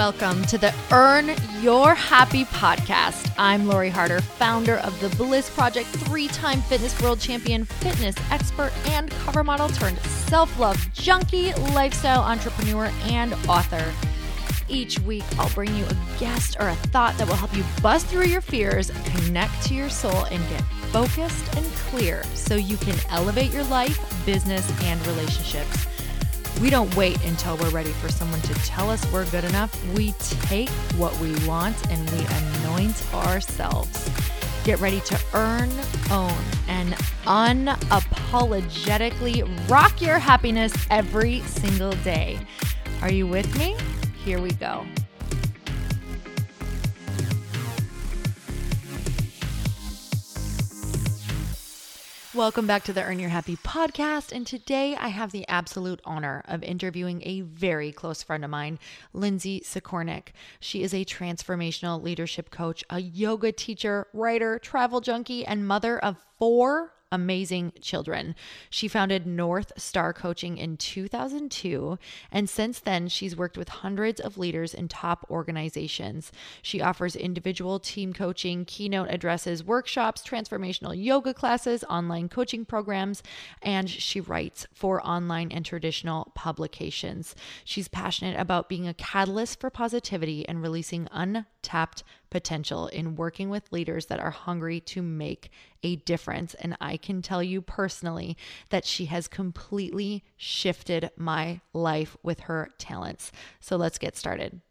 Welcome to the Earn Your Happy podcast. I'm Lori Harder, founder of The Bliss Project, 3-time fitness world champion, fitness expert, and cover model turned self-love junkie, lifestyle entrepreneur, and author. Each week, I'll bring you a guest or a thought that will help you bust through your fears, connect to your soul, and get focused and clear so you can elevate your life, business, and relationships. We don't wait until we're ready for someone to tell us we're good enough. We take what we want and we anoint ourselves. Get ready to earn, own, and unapologetically rock your happiness every single day. Are you with me? Here we go. Welcome back to the Earn Your Happy podcast. And today I have the absolute honor of interviewing a very close friend of mine, Lindsay Sikornik. She is a transformational leadership coach, a yoga teacher, writer, travel junkie, and mother of 4 amazing children. She founded North Star Coaching in 2002, and since then, she's worked with hundreds of leaders in top organizations. She offers individual team coaching, keynote addresses, workshops, transformational yoga classes, online coaching programs, and she writes for online and traditional publications. She's passionate about being a catalyst for positivity and releasing untapped potential in working with leaders that are hungry to make a difference. And I can tell you personally that she has completely shifted my life with her talents. So let's get started.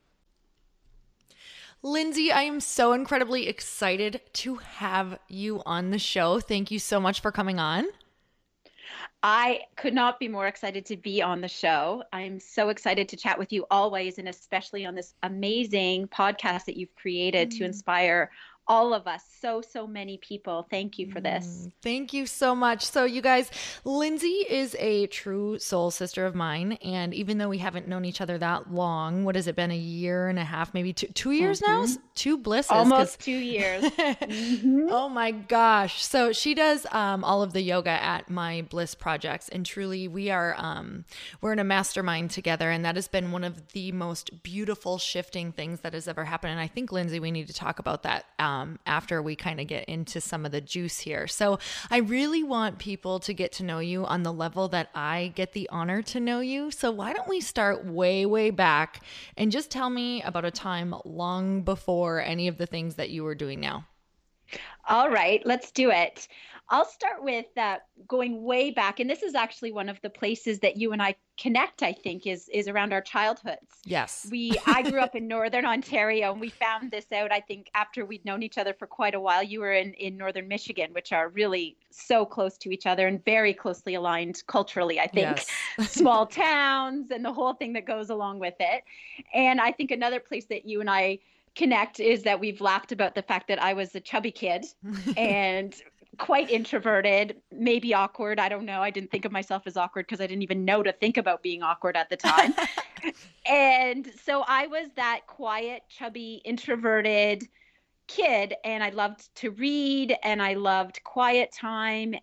Lindsay, I am so incredibly excited to have you on the show. Thank you so much for coming on. I could not be more excited to be on the show. I'm so excited to chat with you always, and especially on this amazing podcast that you've created to inspire all of us, so many people. Thank you for this. Thank you so much. So you guys, Lindsay is a true soul sister of mine. And even though we haven't known each other that long, what has it been, a year and a half, maybe two years now? 2 blisses. Almost 2 years. Oh my gosh. So she does all of the yoga at my Bliss projects. And truly we are, we're in a mastermind together. And that has been one of the most beautiful shifting things that has ever happened. And I think, Lindsay, we need to talk about that after we kind of get into some of the juice here. So I really want people to get to know you on the level that I get the honor to know you. So why don't we start way back and just tell me about a time long before any of the things that you were doing now. All right, let's do it. I'll start with going way back. And this is actually one of the places that you and I connect, I think, is around our childhoods. Yes. I grew up in Northern Ontario, and we found this out, I think, after we'd known each other for quite a while. You were in Northern Michigan, which are really so close to each other and very closely aligned culturally, I think. Yes. Small towns and the whole thing that goes along with it. And I think another place that you and I connect is that we've laughed about the fact that I was a chubby kid and quite introverted, maybe awkward. I don't know. I didn't think of myself as awkward because I didn't even know to think about being awkward at the time. And so I was that quiet, chubby, introverted kid, and I loved to read and I loved quiet time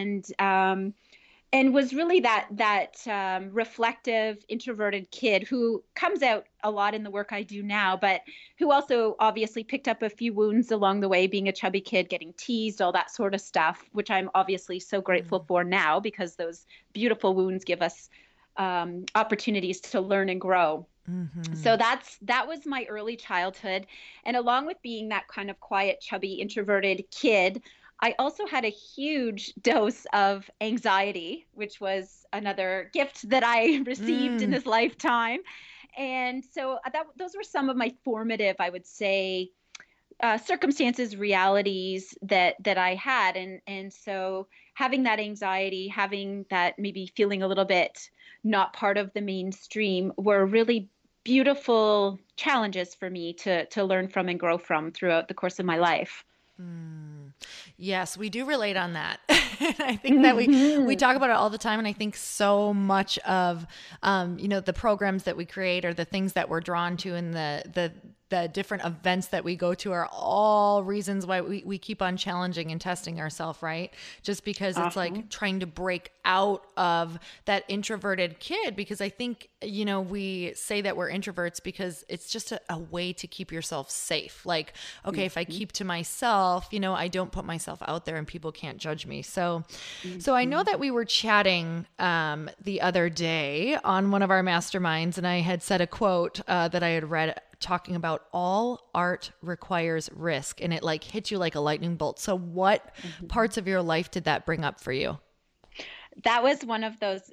and was really that reflective, introverted kid who comes out a lot in the work I do now, but who also obviously picked up a few wounds along the way, being a chubby kid, getting teased, all that sort of stuff, which I'm obviously so grateful for now because those beautiful wounds give us opportunities to learn and grow. Mm-hmm. So that was my early childhood. And along with being that kind of quiet, chubby, introverted kid, I also had a huge dose of anxiety, which was another gift that I received in this lifetime. And so those were some of my formative, I would say, circumstances, realities that I had. And so having that anxiety, having that maybe feeling a little bit not part of the mainstream were really beautiful challenges for me to learn from and grow from throughout the course of my life. Yes, we do relate on that. I think that we talk about it all the time. And I think so much of, the programs that we create or the things that we're drawn to and the the different events that we go to are all reasons why we keep on challenging and testing ourselves, right? Just because it's like trying to break out of that introverted kid, because I think, you know, we say that we're introverts because it's just a way to keep yourself safe. Like, okay, if I keep to myself, you know, I don't put myself out there and people can't judge me. So I know that we were chatting the other day on one of our masterminds, and I had said a quote that I had read talking about all art requires risk, and it like hit you like a lightning bolt. So what parts of your life did that bring up for you? That was one of those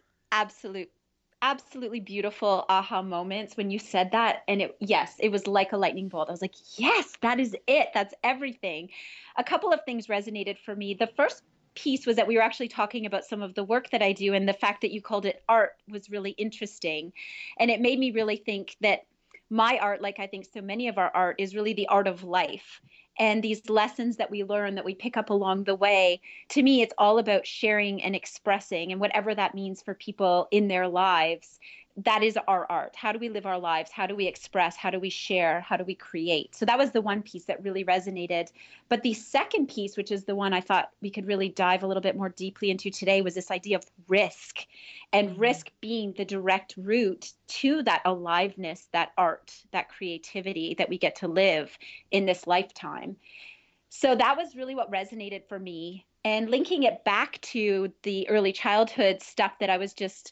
absolutely beautiful aha moments when you said that. And yes, it was like a lightning bolt. I was like, yes, that is it. That's everything. A couple of things resonated for me. The first piece was that we were actually talking about some of the work that I do, and the fact that you called it art was really interesting. And it made me really think that my art, like I think so many of our art, is really the art of life. And these lessons that we learn, that we pick up along the way, to me, it's all about sharing and expressing, and whatever that means for people in their lives. That is our art. How do we live our lives? How do we express? How do we share? How do we create? So that was the one piece that really resonated. But the second piece, which is the one I thought we could really dive a little bit more deeply into today, was this idea of risk, and risk being the direct route to that aliveness, that art, that creativity that we get to live in this lifetime. So that was really what resonated for me. And linking it back to the early childhood stuff that I was just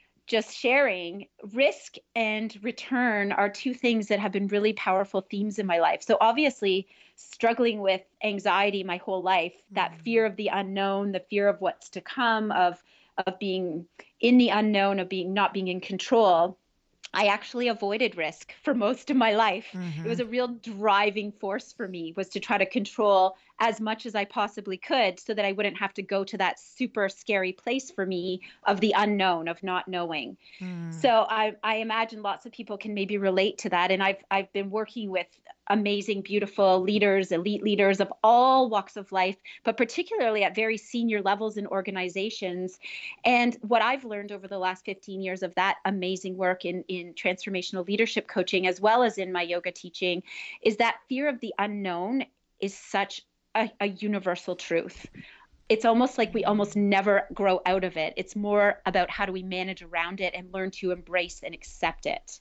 sharing, risk and return are two things that have been really powerful themes in my life. So obviously, struggling with anxiety my whole life, that fear of the unknown, the fear of what's to come, of being in the unknown, of not being in control. I actually avoided risk for most of my life. It was a real driving force for me, was to try to control as much as I possibly could so that I wouldn't have to go to that super scary place for me of the unknown, of not knowing. So I imagine lots of people can maybe relate to that. And I've been working with amazing, beautiful leaders, elite leaders of all walks of life, but particularly at very senior levels in organizations. And what I've learned over the last 15 years of that amazing work in transformational leadership coaching, as well as in my yoga teaching, is that fear of the unknown is such a universal truth. It's almost like we almost never grow out of it. It's more about how do we manage around it and learn to embrace and accept it.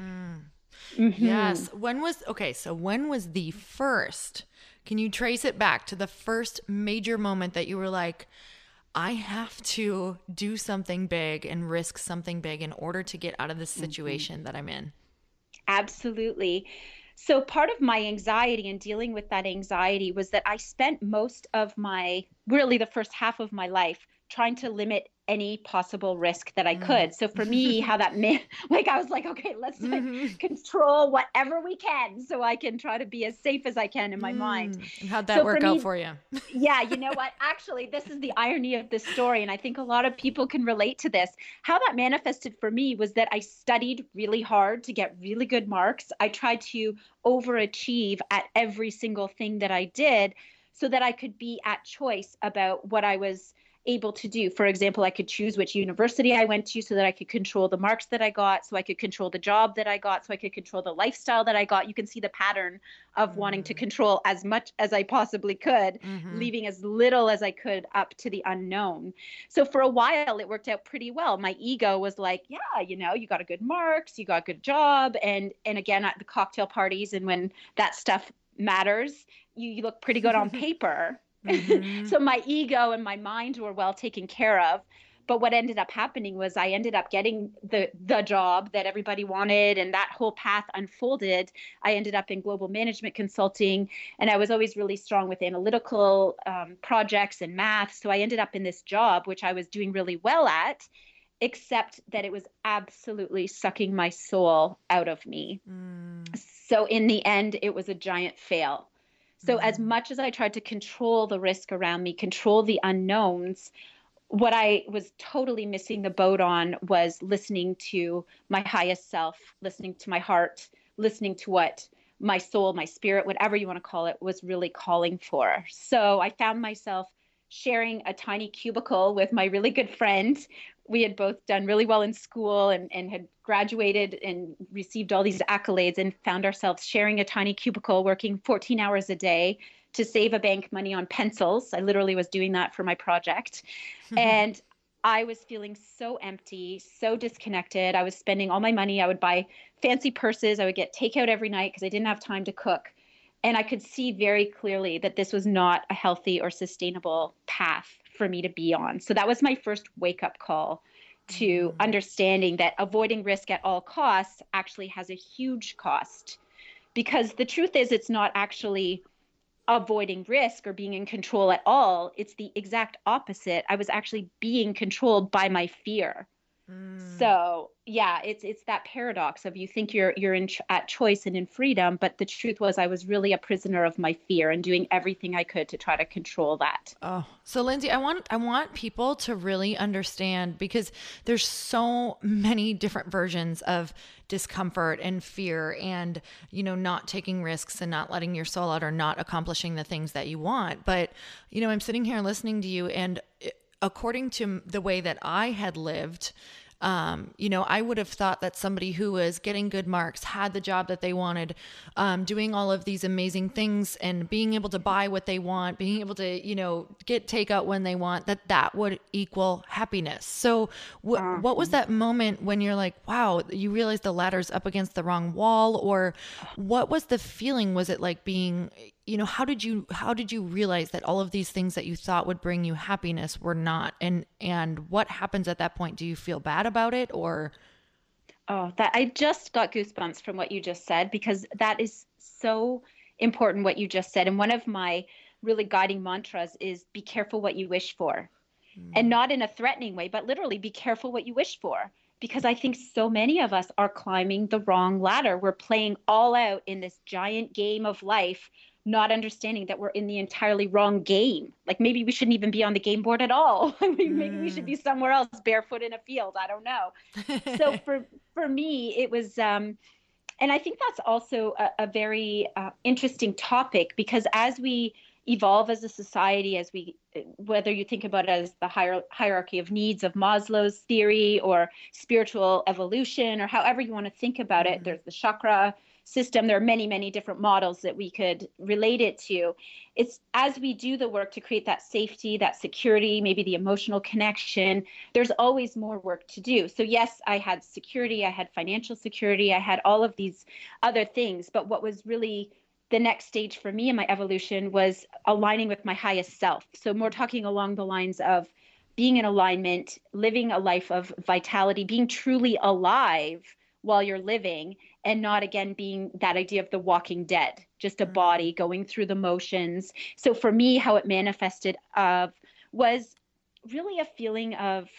Yes. When was the first, can you trace it back to the first major moment that you were like, I have to do something big and risk something big in order to get out of this situation that I'm in? Absolutely. So part of my anxiety and dealing with that anxiety was that I spent most of really the first half of my life trying to limit any possible risk that I could. So for me, how that meant, like, I was like, okay, let's control whatever we can so I can try to be as safe as I can in my mind. And how'd that work out for you? Yeah, you know what? Actually, this is the irony of this story, and I think a lot of people can relate to this. How that manifested for me was that I studied really hard to get really good marks. I tried to overachieve at every single thing that I did so that I could be at choice about what I was able to do. For example, I could choose which university I went to so that I could control the marks that I got, so I could control the job that I got, so I could control the lifestyle that I got. You can see the pattern of wanting to control as much as I possibly could, leaving as little as I could up to the unknown. So for a while, it worked out pretty well. My ego was like, yeah, you got a good marks, you got a good job. And again, at the cocktail parties and when that stuff matters, you look pretty good on paper. So my ego and my mind were well taken care of. But what ended up happening was I ended up getting the job that everybody wanted, and that whole path unfolded. I ended up in global management consulting, and I was always really strong with analytical projects and math. So I ended up in this job, which I was doing really well at, except that it was absolutely sucking my soul out of me. So in the end, it was a giant fail. So as much as I tried to control the risk around me, control the unknowns, what I was totally missing the boat on was listening to my highest self, listening to my heart, listening to what my soul, my spirit, whatever you want to call it, was really calling for. So I found myself sharing a tiny cubicle with my really good friend. we had both done really well in school and had graduated and received all these accolades, and found ourselves sharing a tiny cubicle, working 14 hours a day to save a bank money on pencils. I literally was doing that for my project. And I was feeling so empty, so disconnected. I was spending all my money. I would buy fancy purses. I would get takeout every night because I didn't have time to cook. And I could see very clearly that this was not a healthy or sustainable path for me to be on. So that was my first wake up call to understanding that avoiding risk at all costs actually has a huge cost. Because the truth is, it's not actually avoiding risk or being in control at all. It's the exact opposite. I was actually being controlled by my fear. So yeah, it's that paradox of you think you're at choice and in freedom, but the truth was I was really a prisoner of my fear and doing everything I could to try to control that. Oh, so Lindsay, I want people to really understand, because there's so many different versions of discomfort and fear and, not taking risks and not letting your soul out or not accomplishing the things that you want. But, I'm sitting here listening to you, and according to the way that I had lived, I would have thought that somebody who was getting good marks, had the job that they wanted, doing all of these amazing things and being able to buy what they want, being able to, get takeout when they want, that would equal happiness. So what was that moment when you're like, wow, you realize the ladder's up against the wrong wall? Or what was the feeling? Was it like being, how did you realize that all of these things that you thought would bring you happiness were not? And what happens at that point? Do you feel bad about it, or? Oh, that I just got goosebumps from what you just said, because that is so important what you just said. And one of my really guiding mantras is be careful what you wish for. And not in a threatening way, but literally be careful what you wish for. Because I think so many of us are climbing the wrong ladder. We're playing all out in this giant game of life, not understanding that we're in the entirely wrong game. Like maybe we shouldn't even be on the game board at all. Maybe we should be somewhere else, barefoot in a field. I don't know. So for me, it was, and I think that's also a very interesting topic, because as we evolve as a society, as we, whether you think about it as the hierarchy of needs of Maslow's theory, or spiritual evolution, or however you want to think about it, there's the chakra system. There are many, many different models that we could relate it to. It's as we do the work to create that safety, that security, maybe the emotional connection, there's always more work to do. So yes, I had security, I had financial security, I had all of these other things. But what was really the next stage for me in my evolution was aligning with my highest self. So more talking along the lines of being in alignment, living a life of vitality, being truly alive while you're living, and not again being that idea of the walking dead, just a body going through the motions. So for me, how it manifested was really a feeling of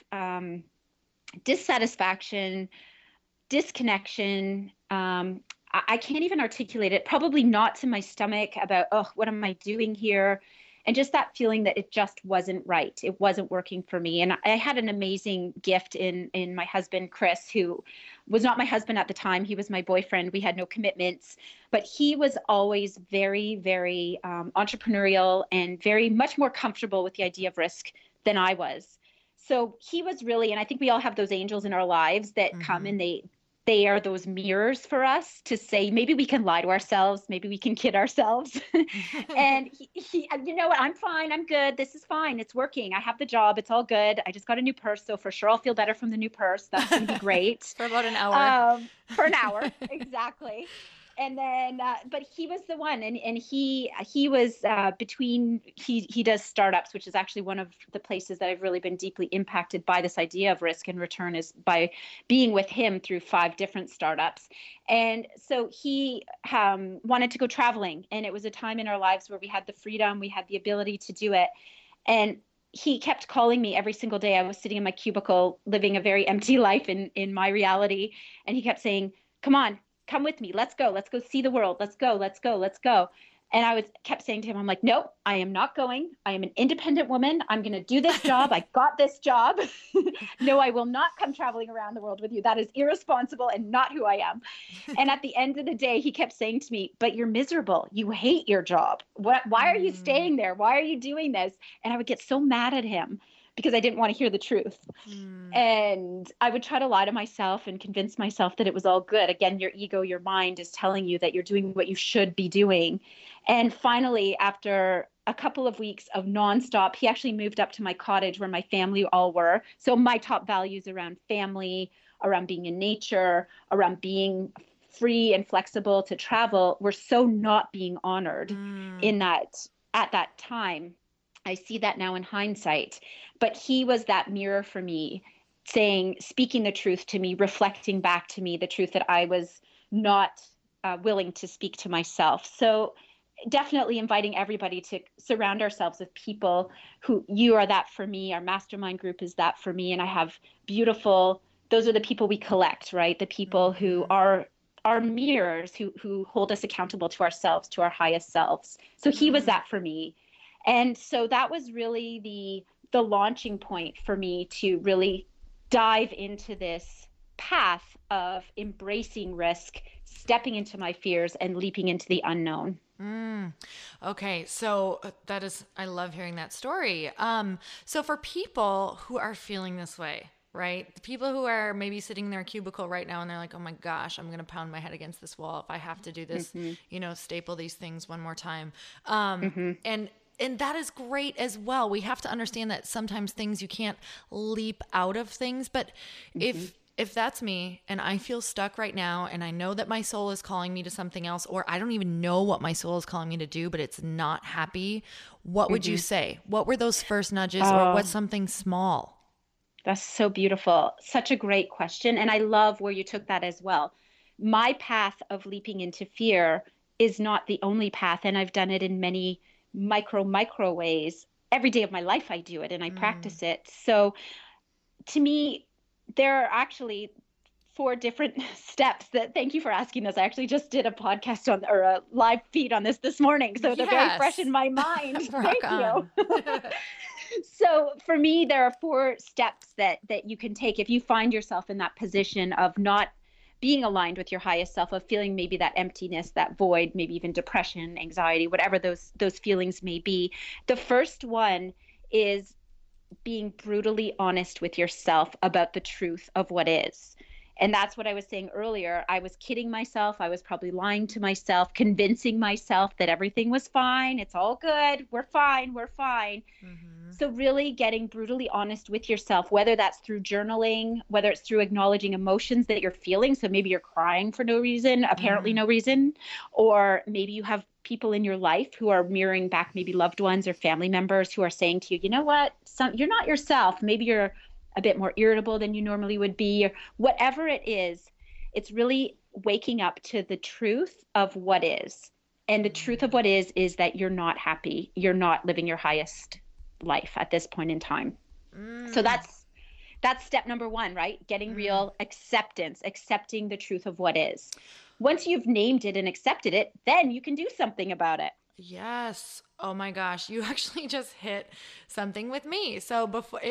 dissatisfaction, disconnection. I can't even articulate it, probably not to my stomach, about, oh, what am I doing here? And just that feeling that it just wasn't right. It wasn't working for me. And I had an amazing gift in my husband, Chris, who was not my husband at the time. He was my boyfriend. We had no commitments, but he was always very, very entrepreneurial and very much more comfortable with the idea of risk than I was. So he was really, and I think we all have those angels in our lives that come, and they are those mirrors for us to say, maybe we can lie to ourselves, maybe we can kid ourselves. And he, you know what, I'm fine, I'm good, this is fine, it's working, I have the job, it's all good, I just got a new purse, so for sure I'll feel better from the new purse, that's going to be great. For about an hour. For an hour, exactly. And then, but he was the one, and he was he does startups, which is actually one of the places that I've really been deeply impacted by this idea of risk and return, is by being with him through 5 different startups. And so he wanted to go traveling, and it was a time in our lives where we had the freedom, we had the ability to do it. And he kept calling me every single day. I was sitting in my cubicle, living a very empty life in my reality. And he kept saying, come on, come with me. Let's go see the world. Let's go. And I kept saying to him, I'm like, nope, I am not going. I am an independent woman. I'm going to do this job. I got this job. No, I will not come traveling around the world with you. That is irresponsible and not who I am. And at the end of the day, he kept saying to me, but you're miserable. You hate your job. Why are you staying there? Why are you doing this? And I would get so mad at him because I didn't want to hear the truth. And I would try to lie to myself and convince myself that it was all good. Again, your ego, your mind is telling you that you're doing what you should be doing. And finally, after a couple of weeks of nonstop, he actually moved up to my cottage where my family all were. So my top values around family, around being in nature, around being free and flexible to travel were so not being honored in that at that time. I see that now in hindsight, but he was that mirror for me, speaking the truth to me, reflecting back to me the truth that I was not willing to speak to myself. So definitely inviting everybody to surround ourselves with people who, you are that for me. Our mastermind group is that for me. And I have those are the people we collect, right? The people who are our mirrors, who hold us accountable to ourselves, to our highest selves. So he was that for me. And so that was really the launching point for me to really dive into this path of embracing risk, stepping into my fears, and leaping into the unknown. Okay. So I love hearing that story. So for people who are feeling this way, right? The people who are maybe sitting in their cubicle right now and they're like, oh my gosh, I'm going to pound my head against this wall if I have to do this, staple these things one more time. And that is great as well. We have to understand that sometimes things you can't leap out of things, but if that's me and I feel stuck right now and I know that my soul is calling me to something else, or I don't even know what my soul is calling me to do, but it's not happy, what would you say? What were those first nudges, or what's something small? That's so beautiful. Such a great question. And I love where you took that as well. My path of leaping into fear is not the only path. And I've done it in many micro ways. Every day of my life, I do it and I practice it. So to me, there are actually 4 different steps that, thank you for asking this. I actually just did a podcast or a live feed on this morning. So they're very fresh in my mind. Thank you. So for me, there are 4 steps that you can take if you find yourself in that position of not being aligned with your highest self, of feeling maybe that emptiness, that void, maybe even depression, anxiety, whatever those feelings may be. The first one is being brutally honest with yourself about the truth of what is. And that's what I was saying earlier. I was kidding myself. I was probably lying to myself, convincing myself that everything was fine. It's all good. We're fine. We're fine. So really getting brutally honest with yourself, whether that's through journaling, whether it's through acknowledging emotions that you're feeling. So maybe you're crying for no reason, apparently no reason, or maybe you have people in your life who are mirroring back, maybe loved ones or family members who are saying to you, you know what, you're not yourself. Maybe you're a bit more irritable than you normally would be, or whatever it is. It's really waking up to the truth of what is. And the truth of what is that you're not happy. You're not living your highest life at this point in time. So that's step number 1, right? Getting real acceptance, accepting the truth of what is. Once you've named it and accepted it, then you can do something about it. Yes. Oh my gosh. You actually just hit something with me. So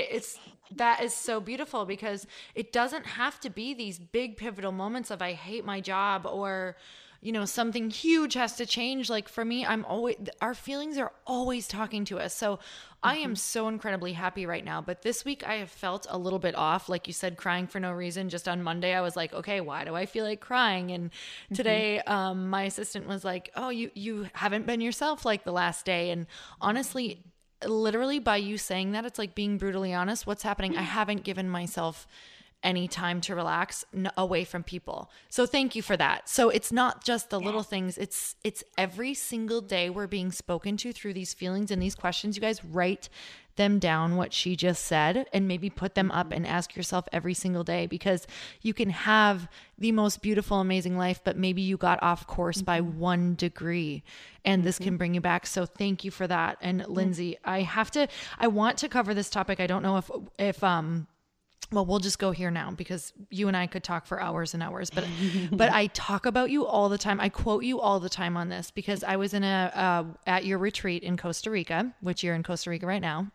that is so beautiful, because it doesn't have to be these big pivotal moments of I hate my job, or, something huge has to change. Like for me, our feelings are always talking to us. So I am so incredibly happy right now. But this week I have felt a little bit off. Like you said, crying for no reason. Just on Monday, I was like, okay, why do I feel like crying? And today, my assistant was like, oh, you haven't been yourself like the last day. And honestly, literally by you saying that, it's like being brutally honest. What's happening? I haven't given myself any time to relax away from people. So thank you for that. So it's not just the little things. It's every single day we're being spoken to through these feelings and these questions. You guys write them down, what she just said, and maybe put them up and ask yourself every single day, because you can have the most beautiful, amazing life, but maybe you got off course by 1 degree, and this can bring you back. So thank you for that. And Lindsay, I want to cover this topic. I don't know if well, we'll just go here now, because you and I could talk for hours and hours, but I talk about you all the time. I quote you all the time on this, because I was in at your retreat in Costa Rica, which you're in Costa Rica right now.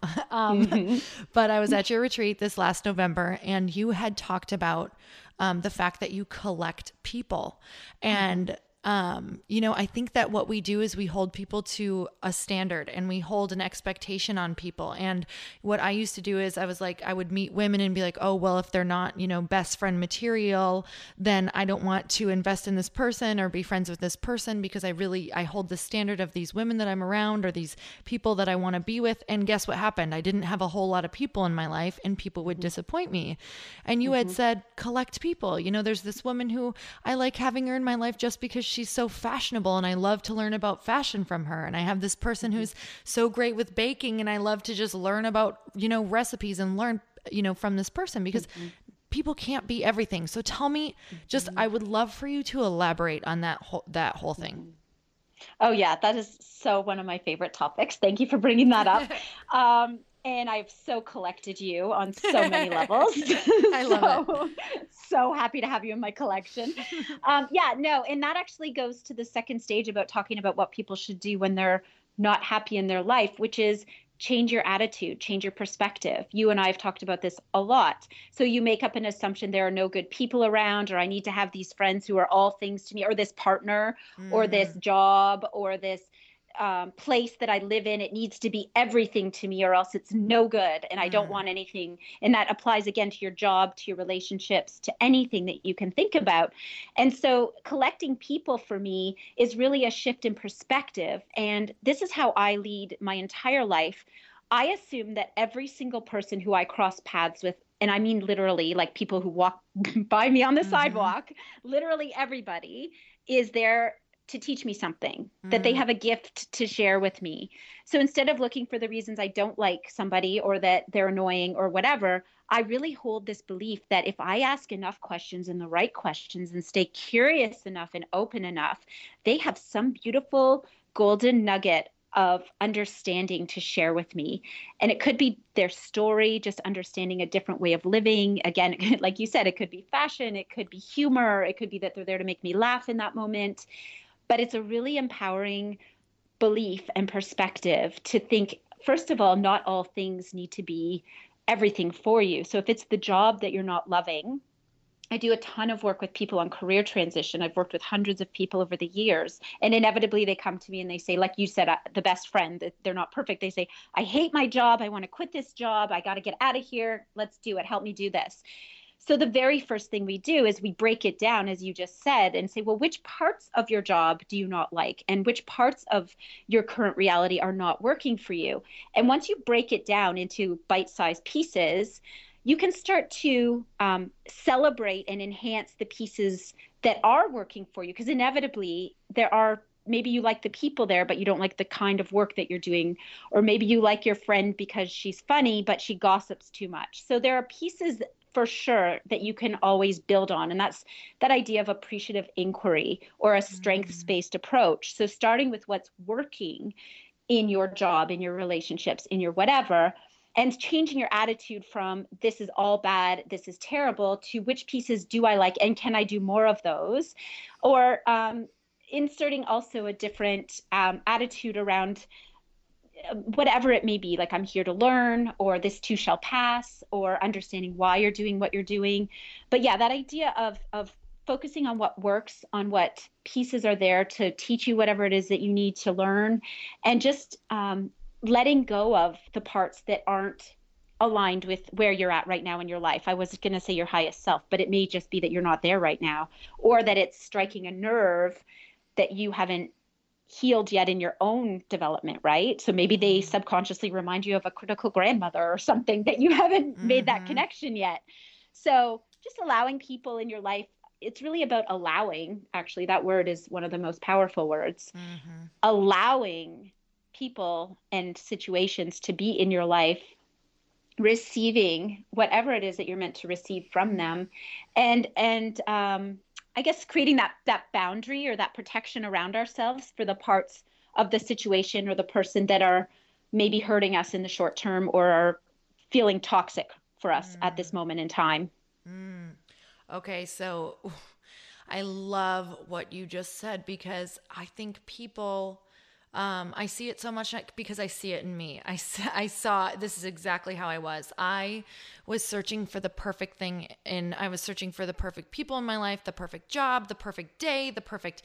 But I was at your retreat this last November, and you had talked about the fact that you collect people. And I think that what we do is we hold people to a standard and we hold an expectation on people. And what I used to do is I was like, I would meet women and be like, oh, well, if they're not, best friend material, then I don't want to invest in this person or be friends with this person because I hold the standard of these women that I'm around or these people that I want to be with. And guess what happened? I didn't have a whole lot of people in my life and people would disappoint me. And you had said, collect people. There's this woman who I like having her in my life just because she's so fashionable and I love to learn about fashion from her. And I have this person who's so great with baking and I love to just learn about, recipes and learn, from this person because people can't be everything. So tell me I would love for you to elaborate on that whole thing. Oh yeah, that is so one of my favorite topics. Thank you for bringing that up. And I've so collected you on so many levels. I love it. So happy to have you in my collection. And that actually goes to the second stage about talking about what people should do when they're not happy in their life, which is change your attitude, change your perspective. You and I have talked about this a lot. So you make up an assumption there are no good people around, or I need to have these friends who are all things to me, or this partner, or this job, or this place that I live in. It needs to be everything to me or else it's no good. And I don't want anything. And that applies again to your job, to your relationships, to anything that you can think about. And so collecting people for me is really a shift in perspective. And this is how I lead my entire life. I assume that every single person who I cross paths with, and I mean literally like people who walk by me on the sidewalk, literally everybody is there to teach me something, that they have a gift to share with me. So instead of looking for the reasons I don't like somebody or that they're annoying or whatever, I really hold this belief that if I ask enough questions and the right questions and stay curious enough and open enough, they have some beautiful golden nugget of understanding to share with me. And it could be their story, just understanding a different way of living. Again, like you said, it could be fashion, it could be humor, it could be that they're there to make me laugh in that moment. But it's a really empowering belief and perspective to think, first of all, not all things need to be everything for you. So if it's the job that you're not loving, I do a ton of work with people on career transition. I've worked with hundreds of people over the years, and inevitably they come to me and they say, like you said, the best friend, they're not perfect. They say, I hate my job. I want to quit this job. I got to get out of here. Let's do it. Help me do this. So the very first thing we do is we break it down, as you just said, and say, well, which parts of your job do you not like? And which parts of your current reality are not working for you? And once you break it down into bite-sized pieces, you can start to celebrate and enhance the pieces that are working for you. Because inevitably, maybe you like the people there, but you don't like the kind of work that you're doing. Or maybe you like your friend because she's funny, but she gossips too much. So there are pieces for sure that you can always build on. And that's that idea of appreciative inquiry or a strengths-based approach. So starting with what's working in your job, in your relationships, in your whatever, and changing your attitude from this is all bad, this is terrible, to which pieces do I like and can I do more of those? Or inserting also a different attitude around whatever it may be, like I'm here to learn, or this too shall pass, or understanding why you're doing what you're doing. But yeah, that idea of focusing on what works, on what pieces are there to teach you whatever it is that you need to learn, and just letting go of the parts that aren't aligned with where you're at right now in your life. I was going to say your highest self, but it may just be that you're not there right now, or that it's striking a nerve that you haven't healed yet in your own development, right? So maybe they subconsciously remind you of a critical grandmother or something that you haven't made that connection yet. So just allowing people in your life, it's really about allowing. Actually, that word is one of the most powerful words. Allowing people and situations to be in your life, receiving whatever it is that you're meant to receive from them, and I guess creating that boundary or that protection around ourselves for the parts of the situation or the person that are maybe hurting us in the short term or are feeling toxic for us at this moment in time. Okay, so I love what you just said because I think people I see it so much because I see it in me. I saw this is exactly how I was. I was searching for the perfect thing, and I was searching for the perfect people in my life, the perfect job, the perfect day, the perfect,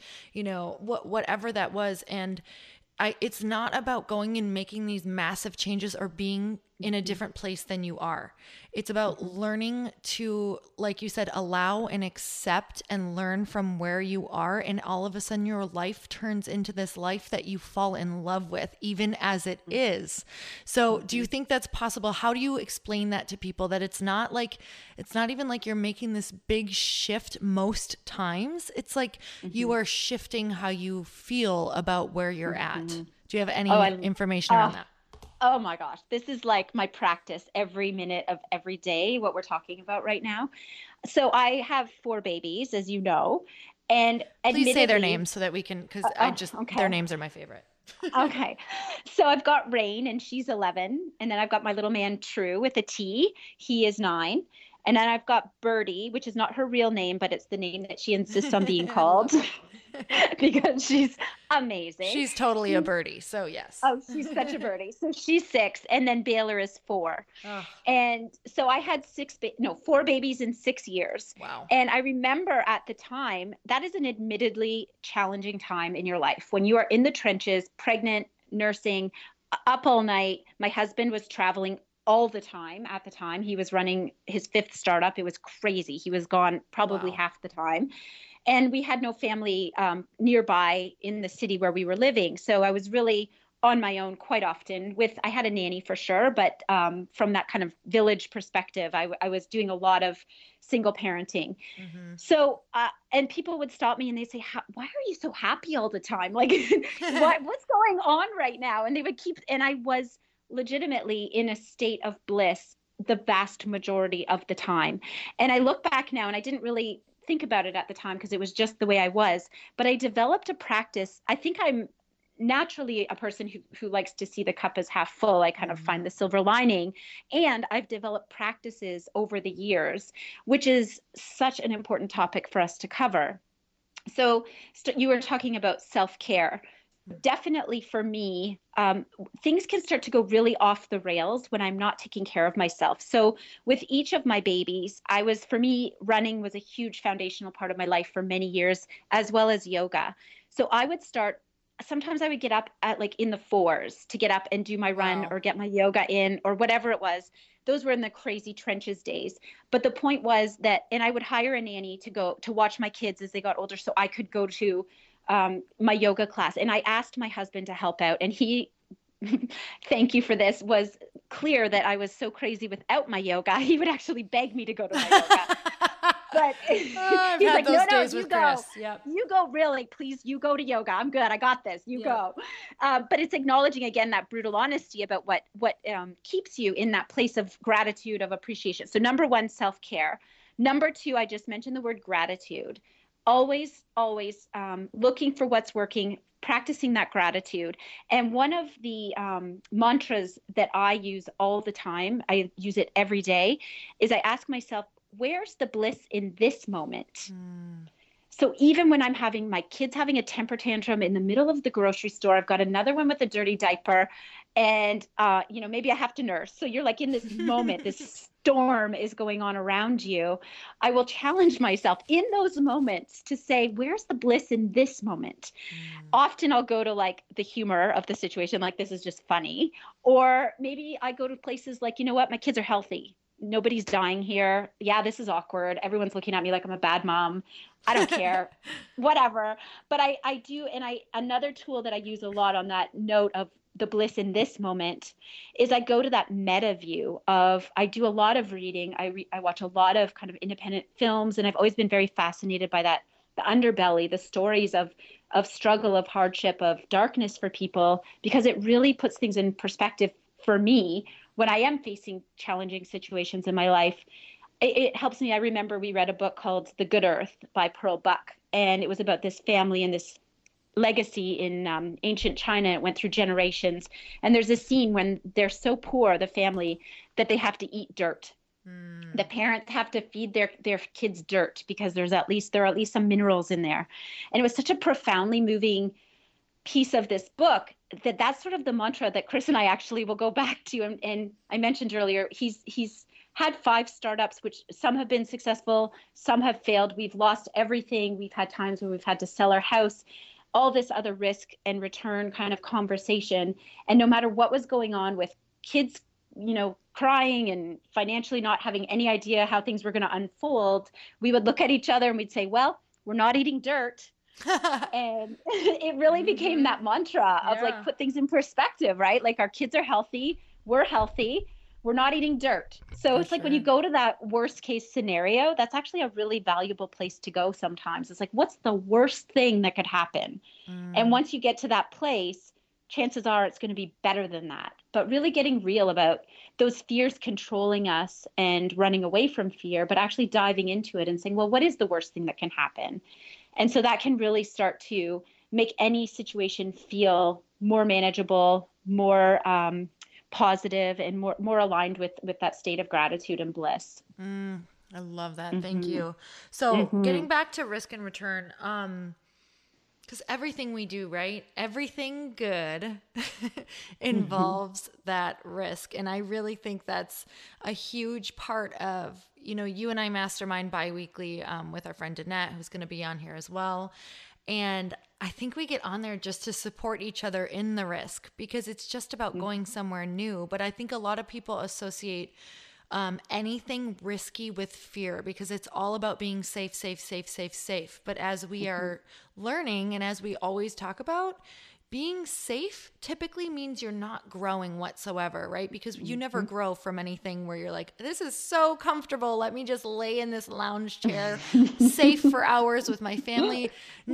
whatever that was. And it's not about going and making these massive changes or being in a different place than you are. It's about learning to, like you said, allow and accept and learn from where you are. And all of a sudden your life turns into this life that you fall in love with, even as it is. So do you think that's possible? How do you explain that to people, that it's not even like you're making this big shift most times? It's like you are shifting how you feel about where you're at. Do you have any information around that? Oh my gosh, this is like my practice every minute of every day, what we're talking about right now. So I have 4 babies, as you know, and please say their names so that we can, because their names are my favorite. Okay. So I've got Rain, and she's 11. And then I've got my little man, True, with a T. He is 9. And then I've got Birdie, which is not her real name, but it's the name that she insists on being called because she's amazing. She's totally a birdie. So yes. Oh, she's such a birdie. So she's 6, and then Baylor is 4. Oh. And so I had 4 babies in 6 years. Wow. And I remember at the time, that is an admittedly challenging time in your life when you are in the trenches, pregnant, nursing, up all night. My husband was traveling all the time. At the time, he was running his 5th startup. It was crazy. He was gone probably half the time. And we had no family nearby in the city where we were living. So I was really on my own quite often. I had a nanny for sure, but from that kind of village perspective, I was doing a lot of single parenting. Mm-hmm. So, and people would stop me and they'd say, why are you so happy all the time? Like, what's going on right now? And they would and I was legitimately in a state of bliss the vast majority of the time. And I look back now, and I didn't really think about it at the time because it was just the way I was, but I developed a practice. I think I'm naturally a person who likes to see the cup as half full. I kind of find the silver lining, and I've developed practices over the years, which is such an important topic for us to cover. So you were talking about self-care. Definitely for me, things can start to go really off the rails when I'm not taking care of myself. So with each of my babies, for me, running was a huge foundational part of my life for many years, as well as yoga. So sometimes I would get up at in the 4s to get up and do my run or get my yoga in or whatever it was. Those were in the crazy trenches days. But the point was that, and I would hire a nanny to watch my kids as they got older so I could go to my yoga class. And I asked my husband to help out, and he, thank you for this, was clear that I was so crazy without my yoga. He would actually beg me to go to my yoga. But he's like, no, you go. Yep. You go, really, please, you go to yoga. I'm good. I got this. You go. But it's acknowledging, again, that brutal honesty about what keeps you in that place of gratitude, of appreciation. So number 1, self-care. Number 2, I just mentioned the word gratitude. Always looking for what's working, practicing that gratitude. And one of the mantras that I use all the time, I use it every day, is I ask myself, where's the bliss in this moment? So even when I'm having my kids having a temper tantrum in the middle of the grocery store, I've got another one with a dirty diaper, and maybe I have to nurse. So you're like in this moment, this storm is going on around you. I will challenge myself in those moments to say, where's the bliss in this moment? Often I'll go to the humor of the situation, like this is just funny. Or maybe I go to places like, you know what, my kids are healthy. Nobody's dying here. Yeah, this is awkward. Everyone's looking at me like I'm a bad mom. I don't care, whatever. But I do. And another tool that I use a lot on that note of the bliss in this moment is I go to that meta view of, I do a lot of reading. I watch a lot of kind of independent films, and I've always been very fascinated by that, the underbelly, the stories of struggle, of hardship, of darkness for people, because it really puts things in perspective for me when I am facing challenging situations in my life. It helps me. I remember we read a book called The Good Earth by Pearl Buck, and it was about this family and this legacy in ancient China. It went through generations. And there's a scene when they're so poor, the family, that they have to eat dirt. The parents have to feed their kids dirt because there are at least some minerals in there. And it was such a profoundly moving piece of this book. that's sort of the mantra that Chris and I actually will go back to. And I mentioned earlier, he's had 5 startups, which some have been successful, some have failed. We've lost everything. We've had times when we've had to sell our house, all this other risk and return kind of conversation. And no matter what was going on with kids, crying and financially not having any idea how things were going to unfold, we would look at each other and we'd say, well, we're not eating dirt. And it really became that mantra of like, put things in perspective, right? Like, our kids are healthy, we're healthy, we're not eating dirt. So it's like when you go to that worst case scenario, that's actually a really valuable place to go sometimes. It's like, what's the worst thing that could happen? And once you get to that place, chances are it's going to be better than that. But really getting real about those fears controlling us and running away from fear, but actually diving into it and saying, well, what is the worst thing that can happen? And so that can really start to make any situation feel more manageable, more positive, and more aligned with that state of gratitude and bliss. I love that. Thank you. So getting back to risk and return, because everything we do, right? Everything good involves that risk. And I really think that's a huge part of, you and I mastermind biweekly with our friend Danette, who's going to be on here as well. And I think we get on there just to support each other in the risk, because it's just about going somewhere new. But I think a lot of people associate anything risky with fear, because it's all about being safe, safe, safe, safe, safe. But as we are learning, and as we always talk about, being safe typically means you're not growing whatsoever, right? Because you never grow from anything where you're like, this is so comfortable, let me just lay in this lounge chair, safe for hours with my family,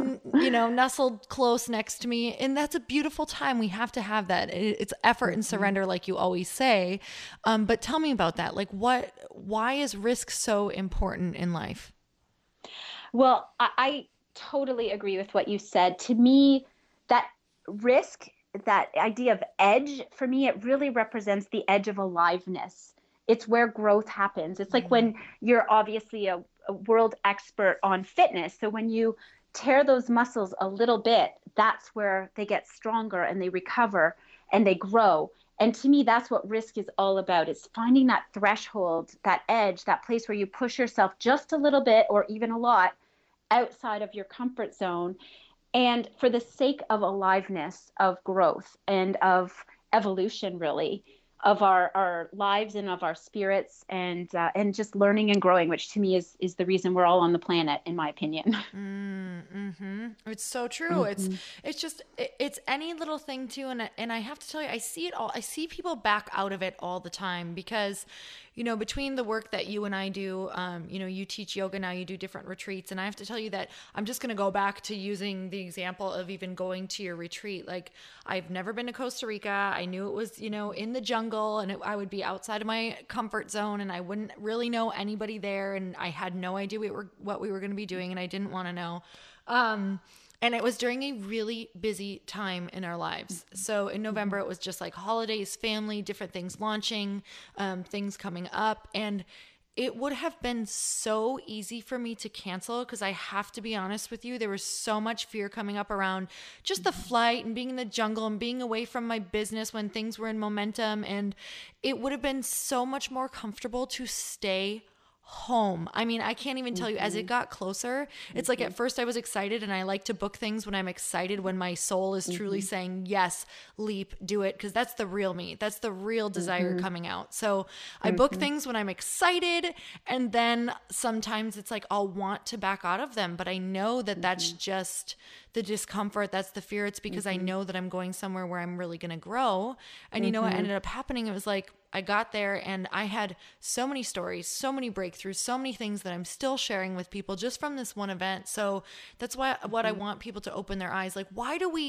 nestled close next to me. And that's a beautiful time. We have to have that. It's effort and surrender, like you always say. But tell me about that. Like, why is risk so important in life? Well, I totally agree with what you said. To me, that risk, that idea of edge, for me, it really represents the edge of aliveness. It's where growth happens. It's like when you're obviously a world expert on fitness. So when you tear those muscles a little bit, that's where they get stronger and they recover and they grow. And to me, that's what risk is all about. It's finding that threshold, that edge, that place where you push yourself just a little bit or even a lot outside of your comfort zone. And for the sake of aliveness, of growth, and of evolution, really, of our lives and of our spirits, and just learning and growing, which to me is the reason we're all on the planet, in my opinion. It's so true. It's any little thing too. And I have to tell you, I see it all. I see people back out of it all the time because, between the work that you and I do, you teach yoga now, you do different retreats. And I have to tell you that I'm just going to go back to using the example of even going to your retreat. Like, I've never been to Costa Rica. I knew it was, in the jungle, and I would be outside of my comfort zone, and I wouldn't really know anybody there. And I had no idea what we were going to be doing, and I didn't want to know. And it was during a really busy time in our lives. So in November, it was just like holidays, family, different things launching, things coming up. And it would have been so easy for me to cancel, because I have to be honest with you, there was so much fear coming up around just the flight and being in the jungle and being away from my business when things were in momentum. And it would have been so much more comfortable to stay home. I mean, I can't even tell you, as it got closer, it's like at first I was excited, and I like to book things when I'm excited, when my soul is truly saying, yes, leap, do it. Cause that's the real me. That's the real desire coming out. So I book things when I'm excited. And then sometimes it's like, I'll want to back out of them, but I know that that's just the discomfort. That's the fear. It's because I know that I'm going somewhere where I'm really going to grow. And you know what ended up happening? It was like, I got there and I had so many stories, so many breakthroughs, so many things that I'm still sharing with people just from this one event. So that's what I want people to open their eyes. Like,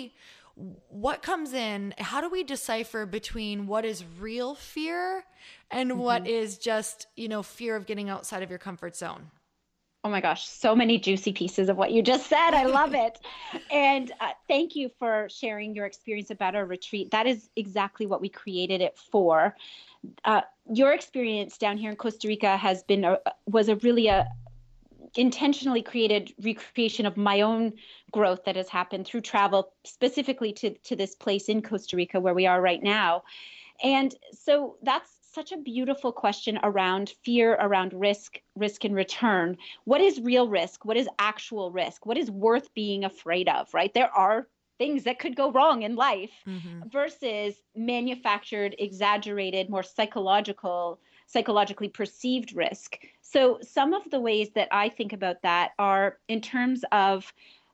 what comes in? How do we decipher between what is real fear and what is just, fear of getting outside of your comfort zone? Oh my gosh, so many juicy pieces of what you just said. I love it. And thank you for sharing your experience about our retreat. That is exactly what we created it for. Your experience down here in Costa Rica was a really intentionally created recreation of my own growth that has happened through travel, specifically to this place in Costa Rica where we are right now. And so that's such a beautiful question around fear, around risk and return. What is real risk? What is actual risk? What is worth being afraid of, right? There are things that could go wrong in life versus manufactured, exaggerated, more psychologically perceived risk. So some of the ways that I think about that are in terms of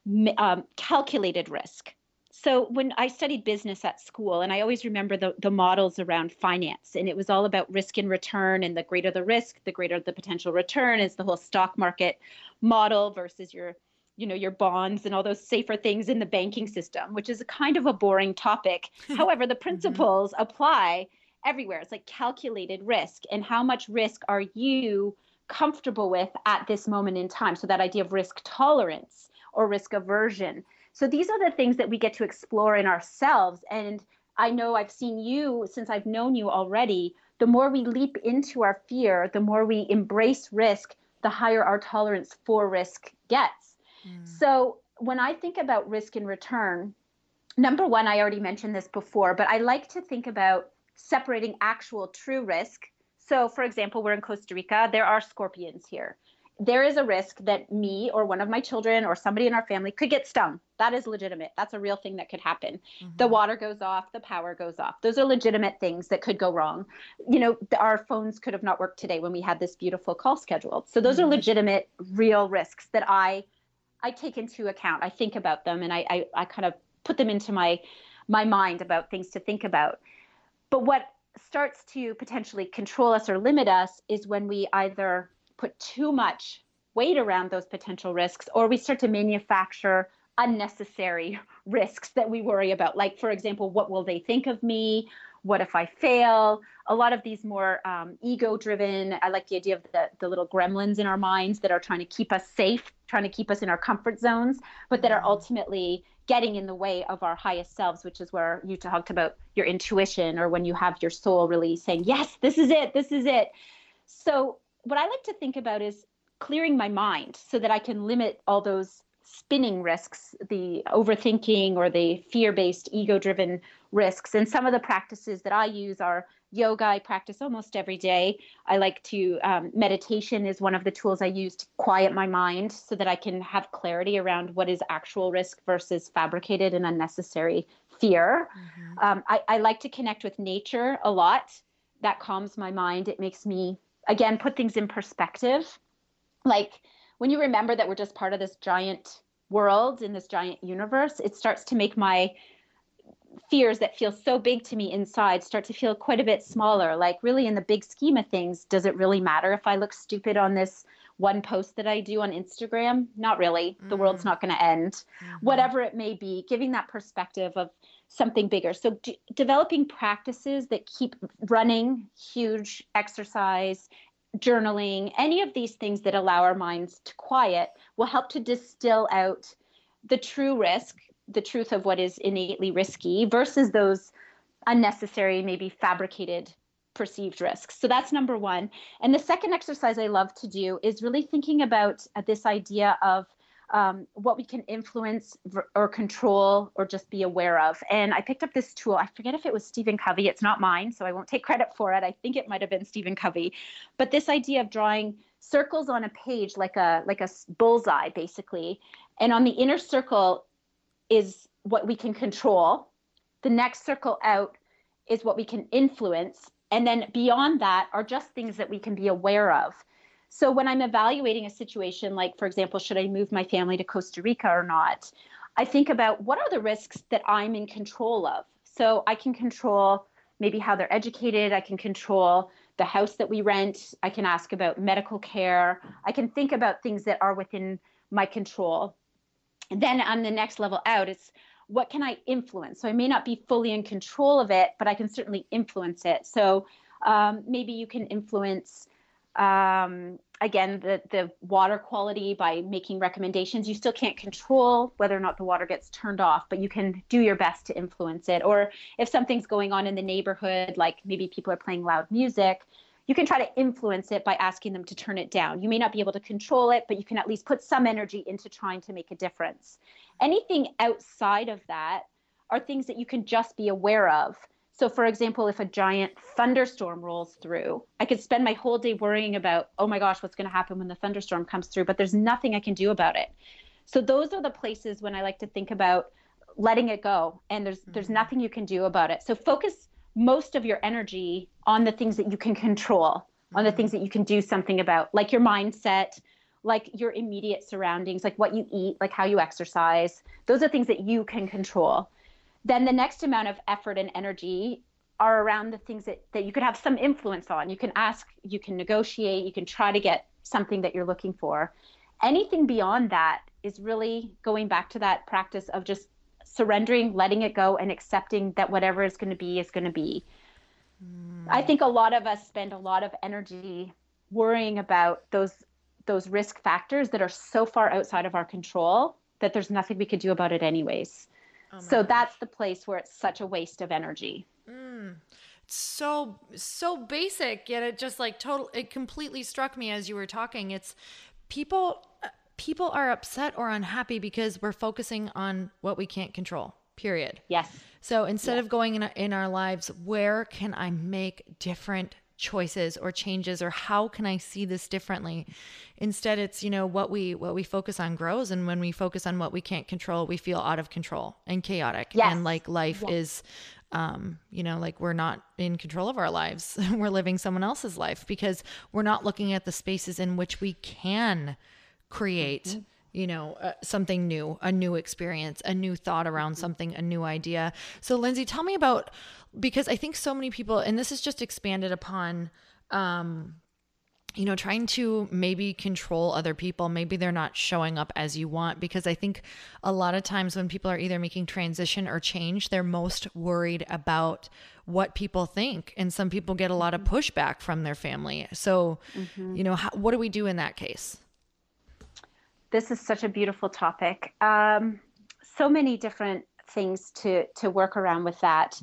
calculated risk. So when I studied business at school, and I always remember the models around finance, and it was all about risk and return, and the greater the risk, the greater the potential return, is the whole stock market model versus your bonds and all those safer things in the banking system, which is a kind of a boring topic. However, the principles apply everywhere. It's like calculated risk, and how much risk are you comfortable with at this moment in time? So that idea of risk tolerance or risk aversion. So these are the things that we get to explore in ourselves. And I know I've seen you since I've known you already. The more we leap into our fear, the more we embrace risk, the higher our tolerance for risk gets. So when I think about risk and return, number one, I already mentioned this before, but I like to think about separating actual true risk. So for example, we're in Costa Rica. There are scorpions here. There is a risk that me or one of my children or somebody in our family could get stung. That is legitimate. That's a real thing that could happen. The water goes off, the power goes off. Those are legitimate things that could go wrong. Our phones could have not worked today when we had this beautiful call scheduled. So those are legitimate, real risks that I take into account. I think about them, and I kind of put them into my mind about things to think about. But what starts to potentially control us or limit us is when we either put too much weight around those potential risks, or we start to manufacture unnecessary risks that we worry about. Like, for example, what will they think of me? What if I fail? A lot of these more ego-driven, I like the idea of the little gremlins in our minds that are trying to keep us safe, trying to keep us in our comfort zones, but that are ultimately getting in the way of our highest selves, which is where you talked about your intuition, or when you have your soul really saying, yes, this is it, this is it. So what I like to think about is clearing my mind so that I can limit all those spinning risks, the overthinking or the fear-based, ego-driven risks. And some of the practices that I use are yoga. I practice almost every day. I like to, meditation is one of the tools I use to quiet my mind so that I can have clarity around what is actual risk versus fabricated and unnecessary fear. I like to connect with nature a lot. That calms my mind. It makes me, again, put things in perspective. Like when you remember that we're just part of this giant world in this giant universe, it starts to make my fears that feel so big to me inside start to feel quite a bit smaller. Like, really, in the big scheme of things, does it really matter if I look stupid on this one post that I do on Instagram? Not really. The world's not going to end. Whatever it may be, giving that perspective of something bigger. So developing practices that keep running, huge exercise, journaling, any of these things that allow our minds to quiet will help to distill out the true risk, the truth of what is innately risky versus those unnecessary, maybe fabricated perceived risks. So that's number one. And the second exercise I love to do is really thinking about this idea of what we can influence or control or just be aware of. And I picked up this tool. I forget if it was Stephen Covey. It's not mine, so I won't take credit for it. I think it might have been Stephen Covey. But this idea of drawing circles on a page like a bullseye, basically. And on the inner circle is what we can control. The next circle out is what we can influence. And then beyond that are just things that we can be aware of. So when I'm evaluating a situation, like, for example, should I move my family to Costa Rica or not? I think about what are the risks that I'm in control of. So I can control maybe how they're educated. I can control the house that we rent. I can ask about medical care. I can think about things that are within my control. And then on the next level out, it's what can I influence? So I may not be fully in control of it, but I can certainly influence it. So maybe you can influence again, the water quality by making recommendations. You still can't control whether or not the water gets turned off, but you can do your best to influence it. Or if something's going on in the neighborhood, like maybe people are playing loud music, you can try to influence it by asking them to turn it down. You may not be able to control it, but you can at least put some energy into trying to make a difference. Anything outside of that are things that you can just be aware of. So for example, if a giant thunderstorm rolls through, I could spend my whole day worrying about, oh my gosh, what's going to happen when the thunderstorm comes through, but there's nothing I can do about it. So those are the places when I like to think about letting it go, and there's nothing you can do about it. So focus most of your energy on the things that you can control, on the things that you can do something about, like your mindset, like your immediate surroundings, like what you eat, like how you exercise. Those are things that you can control. Then the next amount of effort and energy are around the things that you could have some influence on. You can ask, you can negotiate, you can try to get something that you're looking for. Anything beyond that is really going back to that practice of just surrendering, letting it go, and accepting that whatever is going to be is going to be. I think a lot of us spend a lot of energy worrying about those risk factors that are so far outside of our control that there's nothing we could do about it anyways. So that's the place where it's such a waste of energy. So basic, yet it just like it completely struck me as you were talking. It's people are upset or unhappy because we're focusing on what we can't control, period. Yes. So instead of going in our lives, where can I make different choices or changes, or how can I see this differently? Instead, it's, what we focus on grows. And when we focus on what we can't control, we feel out of control and chaotic. Yes. And like life is, like we're not in control of our lives. We're living someone else's life because we're not looking at the spaces in which we can create, something new, a new experience, a new thought around something, a new idea. So Lindsay, tell me about, because I think so many people, and this is just expanded upon, trying to maybe control other people. Maybe they're not showing up as you want, because I think a lot of times when people are either making transition or change, they're most worried about what people think. And some people get a lot of pushback from their family. So, what do we do in that case? This is such a beautiful topic. So many different things to work around with that.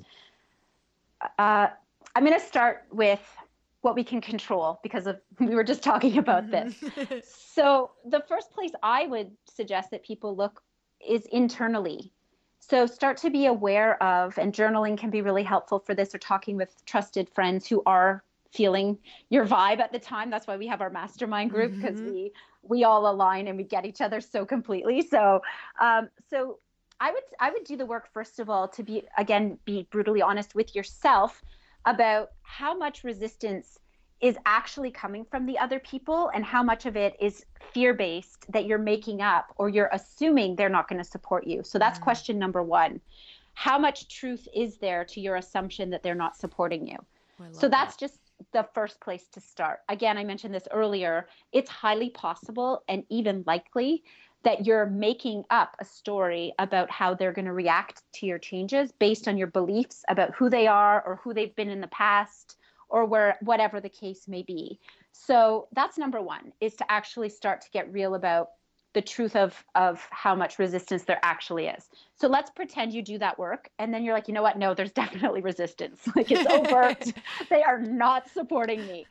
I'm going to start with what we can control, because we were just talking about this. So the first place I would suggest that people look is internally. So start to be aware of, and journaling can be really helpful for this, or talking with trusted friends who are feeling your vibe at the time. That's why we have our mastermind group, because we all align and we get each other so completely. So I would do the work, first of all, to be brutally honest with yourself about how much resistance is actually coming from the other people, and how much of it is fear-based that you're making up, or you're assuming they're not going to support you. So that's question number one. How much truth is there to your assumption that they're not supporting you? So that's just the first place to start. Again, I mentioned this earlier. It's highly possible and even likely that you're making up a story about how they're going to react to your changes based on your beliefs about who they are, or who they've been in the past, or whatever the case may be. So that's number one, is to actually start to get real about the truth of how much resistance there actually is. So let's pretend you do that work, and then you're like, you know what? No, there's definitely resistance. Like, it's overt. They are not supporting me.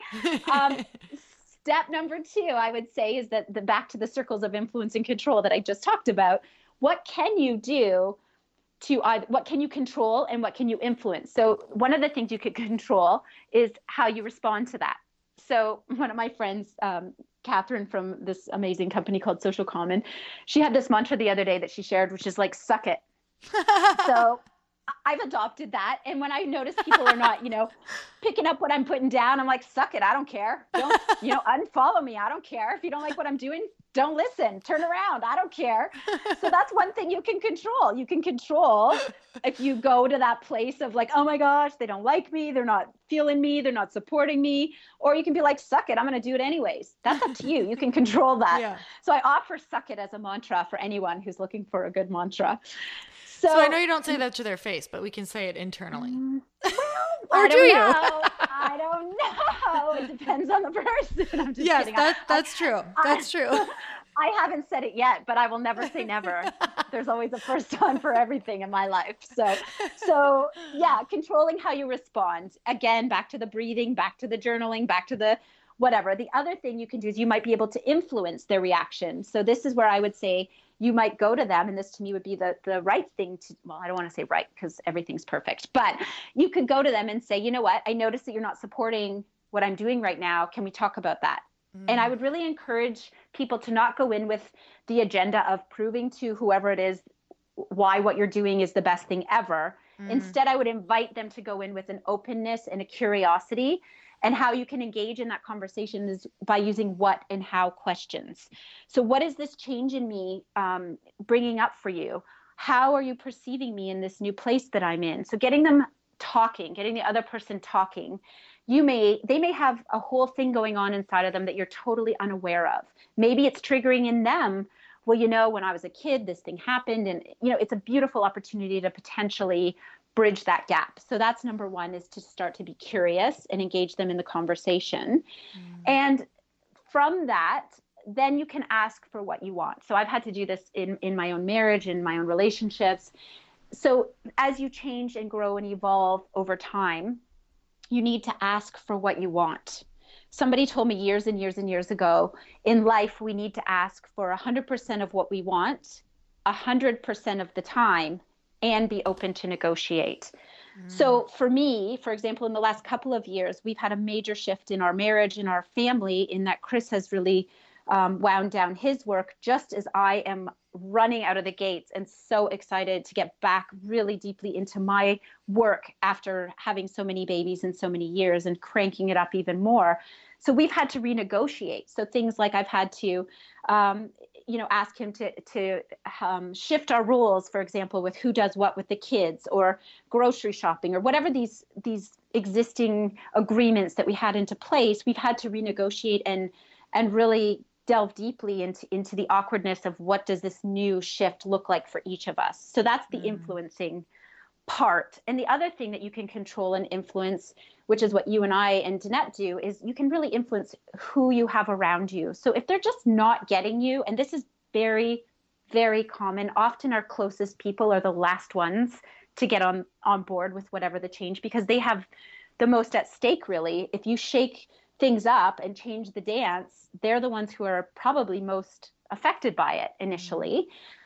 Step number two, I would say, is that back to the circles of influence and control that I just talked about. What can you do what can you control, and what can you influence? So one of the things you could control is how you respond to that. So one of my friends, Catherine from this amazing company called Social Common, she had this mantra the other day that she shared, which is like, suck it. So I've adopted that. And when I notice people are not, picking up what I'm putting down, I'm like, suck it. I don't care. Don't, unfollow me. I don't care. If you don't like what I'm doing, don't listen. Turn around. I don't care. So that's one thing you can control. You can control if you go to that place of like, oh my gosh, they don't like me. They're not feeling me. They're not supporting me. Or you can be like, suck it. I'm going to do it anyways. That's up to you. You can control that. Yeah. So I offer suck it as a mantra for anyone who's looking for a good mantra. So I know you don't say that to their face, but we can say it internally. Well, or do you? I don't know. It depends on the person. I'm just kidding. That's true. That's true. I haven't said it yet, but I will never say never. There's always a first time for everything in my life. So yeah, controlling how you respond. Again, back to the breathing, back to the journaling, back to the whatever. The other thing you can do is you might be able to influence their reaction. So this is where I would say you might go to them, and this to me would be the right thing to, well, I don't want to say right because everything's perfect, but you could go to them and say, you know what, I noticed that you're not supporting what I'm doing right now. Can we talk about that? And I would really encourage people to not go in with the agenda of proving to whoever it is why what you're doing is the best thing ever. Instead, I would invite them to go in with an openness and a curiosity. And how you can engage in that conversation is by using what and how questions. So what is this change in me bringing up for you? How are you perceiving me in this new place that I'm in? So getting them talking, getting the other person talking. They may have a whole thing going on inside of them that you're totally unaware of. Maybe it's triggering in them. Well, when I was a kid, this thing happened. And, it's a beautiful opportunity to potentially bridge that gap. So that's number one, is to start to be curious and engage them in the conversation. And from that, then you can ask for what you want. So I've had to do this in my own marriage, in my own relationships. So as you change and grow and evolve over time, you need to ask for what you want. Somebody told me years and years and years ago, in life, we need to ask for 100% of what we want, 100% of the time, and be open to negotiate. So for me, for example, in the last couple of years, we've had a major shift in our marriage and our family, in that Chris has really wound down his work just as I am running out of the gates and so excited to get back really deeply into my work after having so many babies in so many years and cranking it up even more. So we've had to renegotiate. So things like I've had to, ask him to shift our rules, for example, with who does what with the kids or grocery shopping or whatever these existing agreements that we had into place. We've had to renegotiate and really delve deeply into the awkwardness of what does this new shift look like for each of us. So that's the influencing part. And the other thing that you can control and influence, which is what you and I and Danette do, is you can really influence who you have around you. So if they're just not getting you, and this is very, very common, often our closest people are the last ones to get on board with whatever the change, because they have the most at stake, really. If you shake things up and change the dance, they're the ones who are probably most affected by it initially.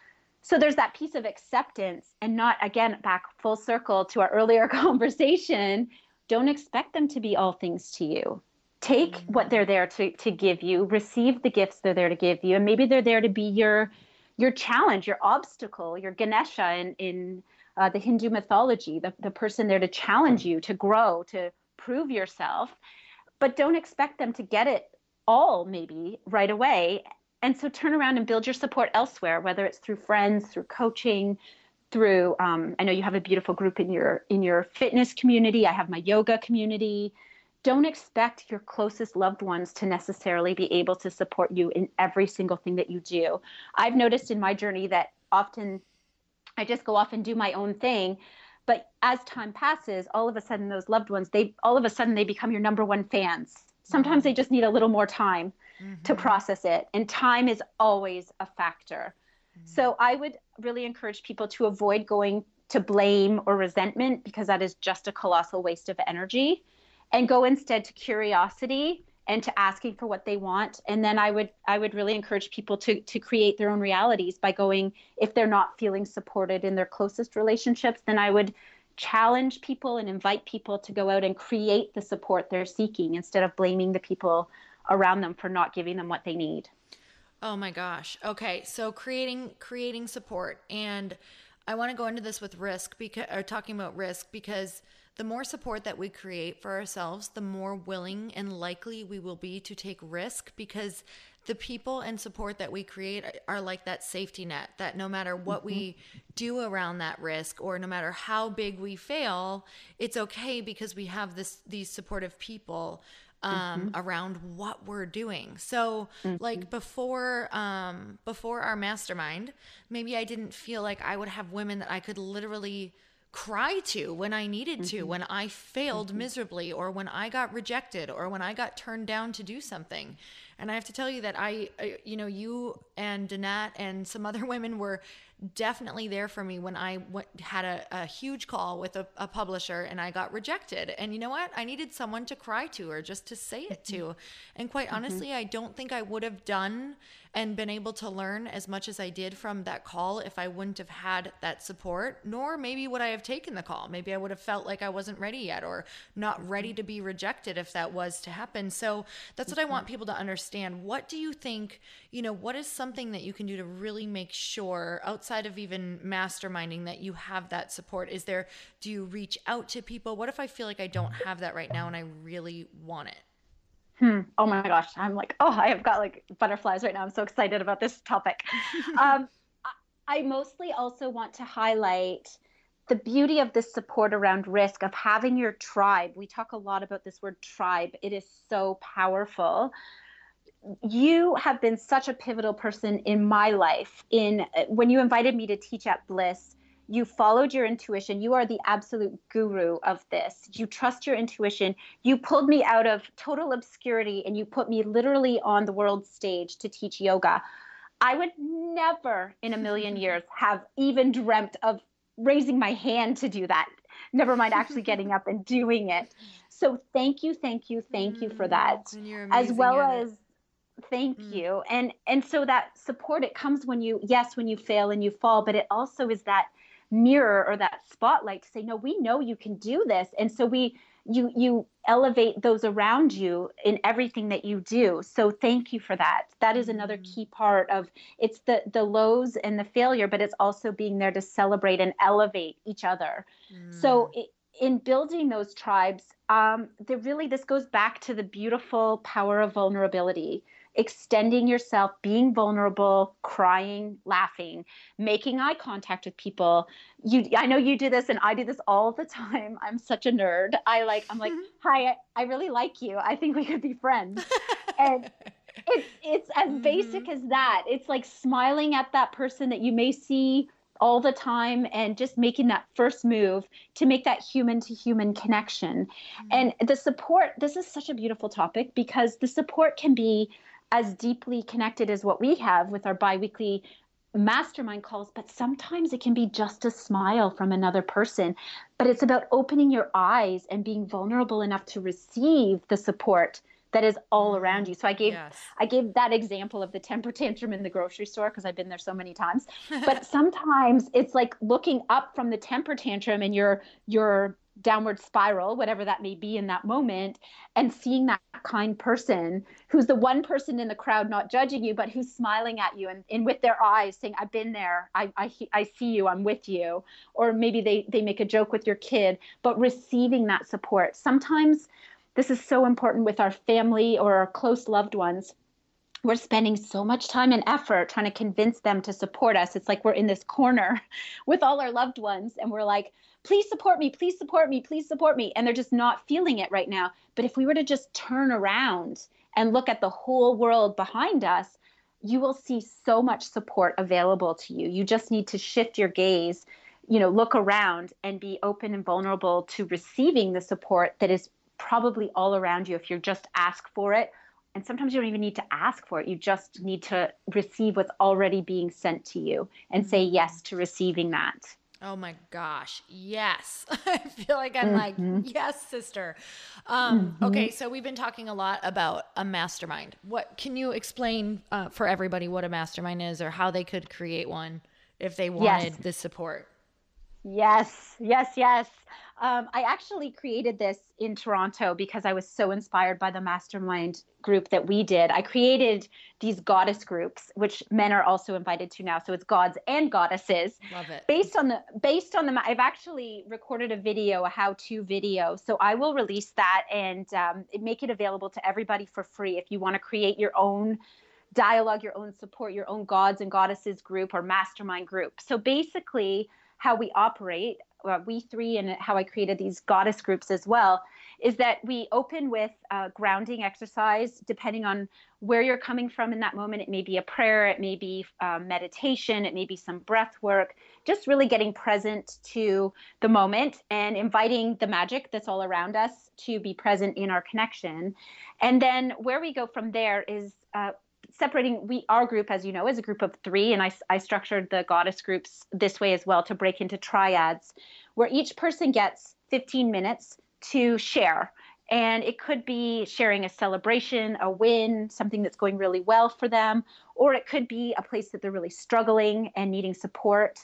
So there's that piece of acceptance, and not, again, back full circle to our earlier conversation, don't expect them to be all things to you. Take what they're there to give you, receive the gifts they're there to give you, and maybe they're there to be your challenge, your obstacle, your Ganesha in the Hindu mythology, the person there to challenge you, to grow, to prove yourself. But don't expect them to get it all maybe right away. And so turn around and build your support elsewhere, whether it's through friends, through coaching, through, I know you have a beautiful group in your fitness community. I have my yoga community. Don't expect your closest loved ones to necessarily be able to support you in every single thing that you do. I've noticed in my journey that often I just go off and do my own thing. But as time passes, all of a sudden those loved ones, they become your number one fans. Sometimes they just need a little more time to process it. And time is always a factor. So I would really encourage people to avoid going to blame or resentment, because that is just a colossal waste of energy, and go instead to curiosity and to asking for what they want. And then I would really encourage people to create their own realities by going, if they're not feeling supported in their closest relationships, then I would challenge people and invite people to go out and create the support they're seeking, instead of blaming the people around them for not giving them what they need. Oh my gosh. Okay. So creating support. And I want to go into this with risk, talking about risk, because the more support that we create for ourselves, the more willing and likely we will be to take risk, because the people and support that we create are like that safety net, that no matter what we do around that risk, or no matter how big we fail, it's okay, because we have these supportive people around what we're doing. So like before our mastermind, maybe I didn't feel like I would have women that I could literally cry to when I needed to, when I failed miserably, or when I got rejected, or when I got turned down to do something. And I have to tell you that you and Danette and some other women were definitely there for me when I had a huge call with a publisher and I got rejected. And you know what? I needed someone to cry to or just to say it to. And quite honestly, I don't think I would have done and been able to learn as much as I did from that call if I wouldn't have had that support, nor maybe would I have taken the call. Maybe I would have felt like I wasn't ready yet or not ready to be rejected if that was to happen. So that's what I want people to understand. What do you think, what is something that you can do to really make sure outside of even masterminding that you have that support? Do you reach out to people? What if I feel like I don't have that right now and I really want it? Oh my gosh. I'm like, I have got like butterflies right now. I'm so excited about this topic. I mostly also want to highlight the beauty of this support around risk, of having your tribe. We talk a lot about this word tribe. It is so powerful. You have been such a pivotal person in my life. When you invited me to teach at Bliss, you followed your intuition. You are the absolute guru of this. You trust your intuition. You pulled me out of total obscurity and you put me literally on the world stage to teach yoga. I would never in a million years have even dreamt of raising my hand to do that. Never mind actually getting up and doing it. So thank you for that. And you're as amazing well at as thank you. And so that support, it comes when you fail and you fall, but it also is that mirror or that spotlight to say, no, we know you can do this. And so you elevate those around you in everything that you do. So thank you for that. That is another key part of it's the lows and the failure, but it's also being there to celebrate and elevate each other. So in building those tribes, this goes back to the beautiful power of vulnerability. Extending yourself, being vulnerable, crying, laughing, making eye contact with people. I know you do this and I do this all the time. I'm such a nerd. I'm like, hi, I really like you. I think we could be friends. And it's as basic as that. It's like smiling at that person that you may see all the time and just making that first move to make that human to human connection. And the support, this is such a beautiful topic because the support can be as deeply connected as what we have with our biweekly mastermind calls, but sometimes it can be just a smile from another person. But it's about opening your eyes and being vulnerable enough to receive the support that is all around you. So I gave that example of the temper tantrum in the grocery store because I've been there so many times. But sometimes it's like looking up from the temper tantrum and your downward spiral, whatever that may be in that moment, and seeing that kind person who's the one person in the crowd not judging you, but who's smiling at you and with their eyes saying, I've been there, I see you, I'm with you. Or maybe they make a joke with your kid, but receiving that support. Sometimes this is so important with our family or our close loved ones. We're spending so much time and effort trying to convince them to support us. It's like we're in this corner with all our loved ones and we're like, please support me, please support me, please support me. And they're just not feeling it right now. But if we were to just turn around and look at the whole world behind us, you will see so much support available to you. You just need to shift your gaze, look around and be open and vulnerable to receiving the support that is probably all around you if you just ask for it. And sometimes you don't even need to ask for it. You just need to receive what's already being sent to you and say yes to receiving that. Oh my gosh. Yes. I feel like I'm like, yes, sister. Okay. So we've been talking a lot about a mastermind. What can you explain for everybody what a mastermind is or how they could create one if they wanted this support? Yes. I actually created this in Toronto because I was so inspired by the mastermind group that we did. I created these goddess groups, which men are also invited to now. So it's gods and goddesses. Love it. Based on I've actually recorded a video, a how-to video. So I will release that and make it available to everybody for free if you want to create your own dialogue, your own support, your own gods and goddesses group or mastermind group. So basically how we operate, we three, and how I created these goddess groups as well, is that we open with a grounding exercise. Depending on where you're coming from in that moment, it may be a prayer, it may be meditation, it may be some breath work, just really getting present to the moment and inviting the magic that's all around us to be present in our connection. And then where we go from there is separating. Our group, as you know, is a group of 3, and I structured the goddess groups this way as well, to break into triads, where each person gets 15 minutes to share. And it could be sharing a celebration, a win, something that's going really well for them, or it could be a place that they're really struggling and needing support.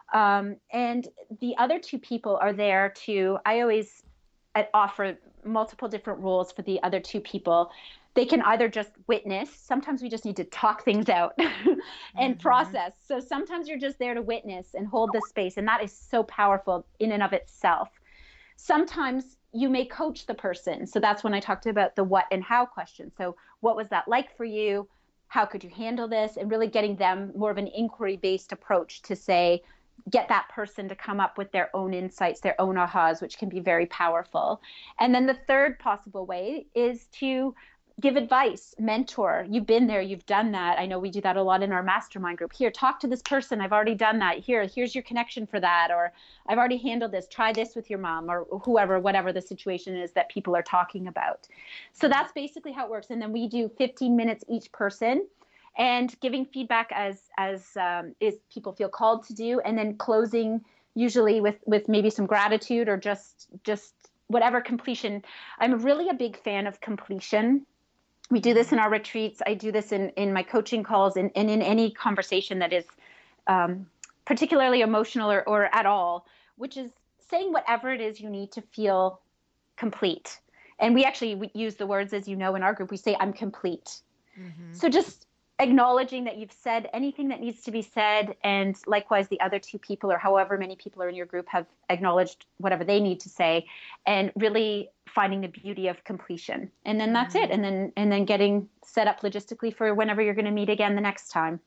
And the other 2 people are there to, I always offer multiple different roles for the other 2 people. They can either just witness. Sometimes we just need to talk things out and process. So sometimes you're just there to witness and hold the space. And that is so powerful in and of itself. Sometimes you may coach the person. So that's when I talked about the what and how question. So what was that like for you? How could you handle this? And really getting them more of an inquiry-based approach to say, get that person to come up with their own insights, their own ahas, which can be very powerful. And then the third possible way is to give advice, mentor. You've been there, you've done that. I know we do that a lot in our mastermind group. Here, talk to this person. I've already done that. Here's your connection for that. Or I've already handled this. Try this with your mom, or whoever, whatever the situation is that people are talking about. So that's basically how it works. And then we do 15 minutes each person, and giving feedback as is people feel called to do, and then closing usually with maybe some gratitude or just whatever completion. I'm really a big fan of completion. We do this in our retreats. I do this in my coaching calls, and in any conversation that is particularly emotional or at all, which is saying whatever it is you need to feel complete. And we use the words, as you know, in our group. We say, I'm complete. Mm-hmm. So just acknowledging that you've said anything that needs to be said, and likewise the other 2 people, or however many people are in your group, have acknowledged whatever they need to say, and really finding the beauty of completion. And then that's it. And then getting set up logistically for whenever you're going to meet again the next time.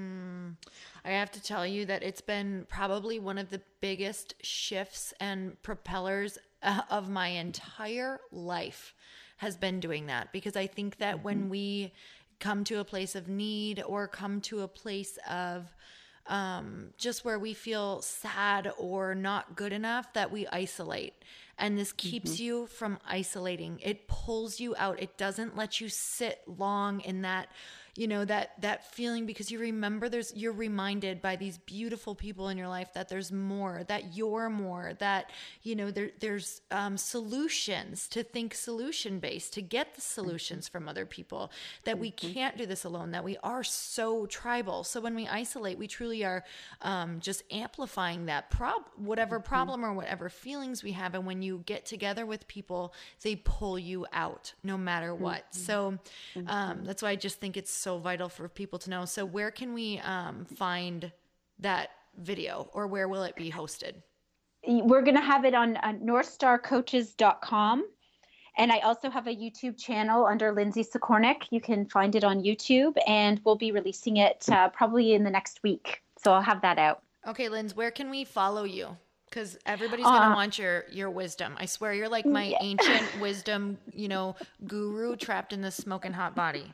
I have to tell you that it's been probably one of the biggest shifts and propellers of my entire life, has been doing that. Because I think that when we come to a place of need, or come to a place of just where we feel sad or not good enough, that we isolate. And this keeps you from isolating. It pulls you out. It doesn't let you sit long in that, that feeling, because you remember you're reminded by these beautiful people in your life that there's more, that you're more, that, there's solutions, to think solution based, to get the solutions from other people, that we can't do this alone, that we are so tribal. So when we isolate, we truly are just amplifying that whatever problem or whatever feelings we have. And when you get together with people, they pull you out no matter what. So that's why I just think it's so vital for people to know. So where can we find that video, or where will it be hosted? We're going to have it on northstarcoaches.com. And I also have a YouTube channel under Lindsay Sikornik. You can find it on YouTube, and we'll be releasing it probably in the next week. So I'll have that out. Okay, Linz, where can we follow you? Because everybody's going to want your wisdom. I swear you're like my ancient wisdom, guru trapped in this smoking hot body.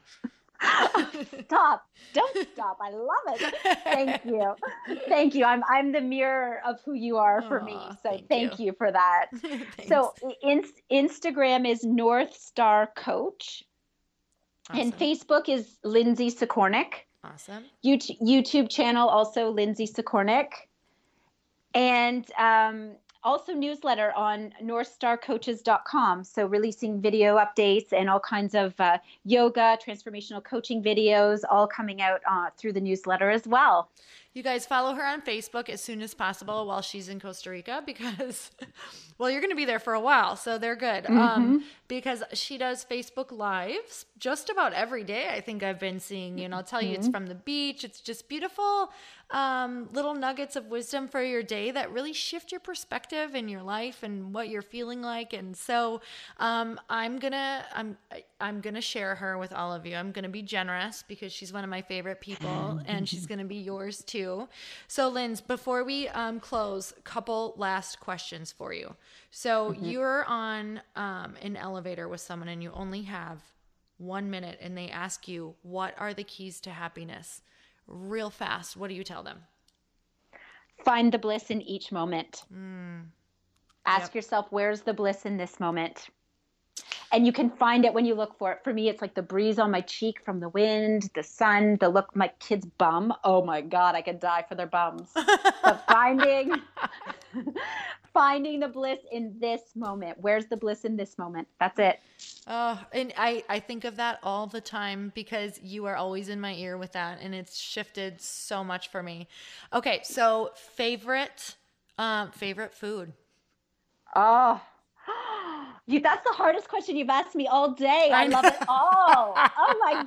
Stop. Don't stop. I love it. Thank you. I'm the mirror of who you are for me. So thank you for that. So Instagram is North Star Coach. Awesome. And Facebook is Lindsay Sikornik. Awesome. YouTube channel, also Lindsay Sikornik. And also newsletter on northstarcoaches.com. So releasing video updates and all kinds of yoga, transformational coaching videos, all coming out through the newsletter as well. You guys follow her on Facebook as soon as possible while she's in Costa Rica, because, well, you're going to be there for a while, so they're good. Because she does Facebook Lives just about every day. I think I've been seeing, I'll tell you, it's from the beach. It's just beautiful little nuggets of wisdom for your day that really shift your perspective in your life and what you're feeling like. And so I'm gonna share her with all of you. I'm gonna be generous because she's one of my favorite people, and she's gonna be yours too. So Linz, before we close, a couple last questions for you. So you're on an elevator with someone and you only have 1 minute and they ask you, what are the keys to happiness? Real fast. What do you tell them? Find the bliss in each moment. Ask yourself, where's the bliss in this moment? And you can find it when you look for it. For me, it's like the breeze on my cheek from the wind, the sun, the look, my kid's bum. Oh my God, I could die for their bums. But finding the bliss in this moment. Where's the bliss in this moment? That's it. And I think of that all the time because you are always in my ear with that. And it's shifted so much for me. Okay. So favorite food. Oh, that's the hardest question you've asked me all day. I love it all. Oh my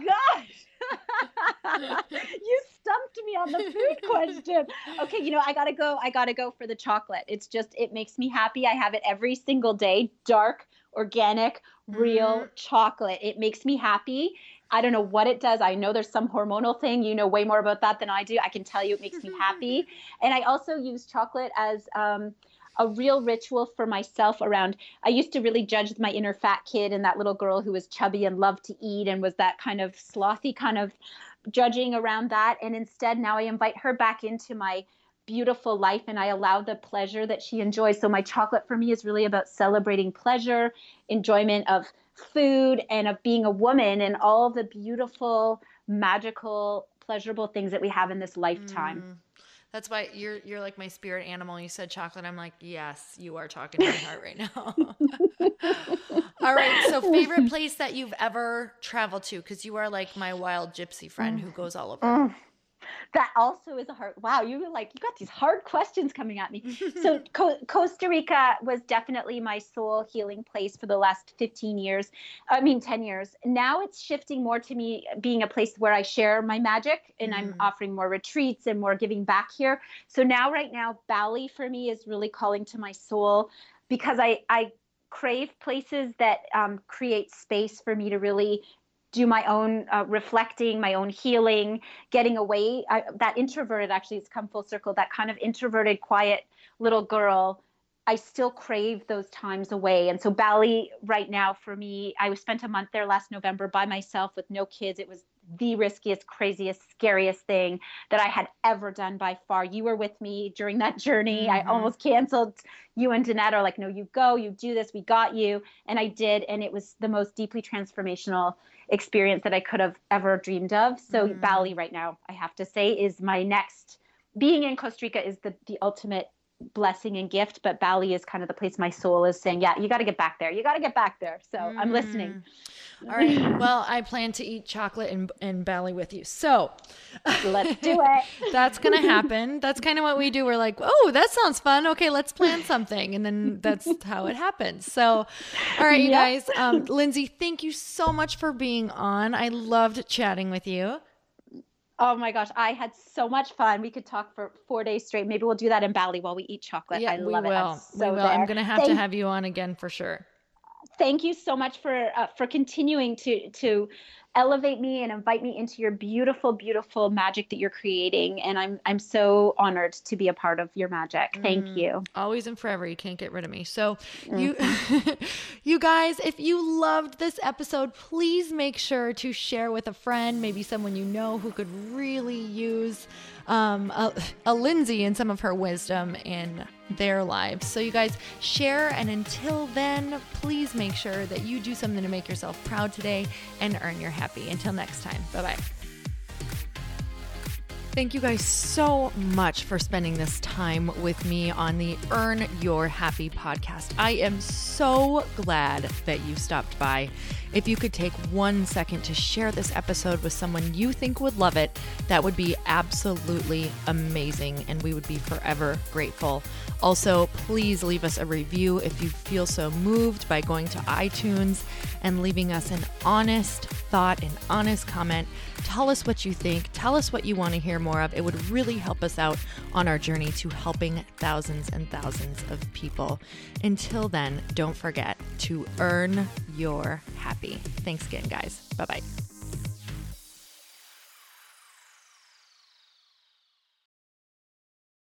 gosh. You stumped me on the food question. Okay, I gotta go for the chocolate. It makes me happy. I have it every single day. Dark, organic, real chocolate. It makes me happy. I don't know what it does. I know there's some hormonal thing. You know way more about that than I do. I can tell you it makes me happy. And I also use chocolate as a real ritual for myself around, I used to really judge my inner fat kid and that little girl who was chubby and loved to eat and was that kind of slothy kind of judging around that. And instead now I invite her back into my beautiful life and I allow the pleasure that she enjoys. So my chocolate for me is really about celebrating pleasure, enjoyment of food and of being a woman and all the beautiful, magical, pleasurable things that we have in this lifetime. That's why you're like my spirit animal. You said chocolate. I'm like, yes, you are talking to my heart right now. All right. So favorite place that you've ever traveled to? Because you are like my wild gypsy friend who goes all over. That also is a hard, wow, you got these hard questions coming at me. So Costa Rica was definitely my soul healing place for the last 10 years. Now it's shifting more to me being a place where I share my magic and I'm offering more retreats and more giving back here. So right now, Bali for me is really calling to my soul because I crave places that create space for me to really do my own reflecting, my own healing, getting away. That introverted, actually, it's come full circle, that kind of introverted, quiet little girl, I still crave those times away. And so Bali right now for me, I spent a month there last November by myself with no kids. It was the riskiest, craziest, scariest thing that I had ever done by far. You were with me during that journey. I almost canceled. You and Danette are like, no, you go, you do this, we got you. And I did. And it was the most deeply transformational experience that I could have ever dreamed of. So Bali right now, I have to say, is my next. Being in Costa Rica is the ultimate blessing and gift, but Bali is kind of the place my soul is saying, yeah, you got to get back there. You got to get back there. So I'm listening. All right. Well, I plan to eat chocolate in Bali with you. So let's do it. That's going to happen. That's kind of what we do. We're like, oh, that sounds fun. Okay, let's plan something. And then that's how it happens. So, all right, you guys, Lindsay, thank you so much for being on. I loved chatting with you. Oh my gosh, I had so much fun. We could talk for 4 days straight. Maybe we'll do that in Bali while we eat chocolate. Yeah, I love it. We will. I'm going to have you on again for sure. Thank you so much for continuing to elevate me and invite me into your beautiful, beautiful magic that you're creating. And I'm so honored to be a part of your magic. Thank you. Always and forever. You can't get rid of me. So you guys, if you loved this episode, please make sure to share with a friend, maybe someone you know who could really use a Lindsay and some of her wisdom in their lives. So you guys share, and until then, please make sure that you do something to make yourself proud today and earn your happy. Until next time, bye-bye. Thank you guys so much for spending this time with me on the Earn Your Happy podcast. I am so glad that you stopped by. If you could take 1 second to share this episode with someone you think would love it, that would be absolutely amazing, and we would be forever grateful. Also, please leave us a review if you feel so moved by going to iTunes and leaving us an honest thought, an honest comment. Tell us what you think. Tell us what you want to hear more of. It would really help us out on our journey to helping thousands and thousands of people. Until then, don't forget to earn your happy. Thanks again, guys. Bye-bye.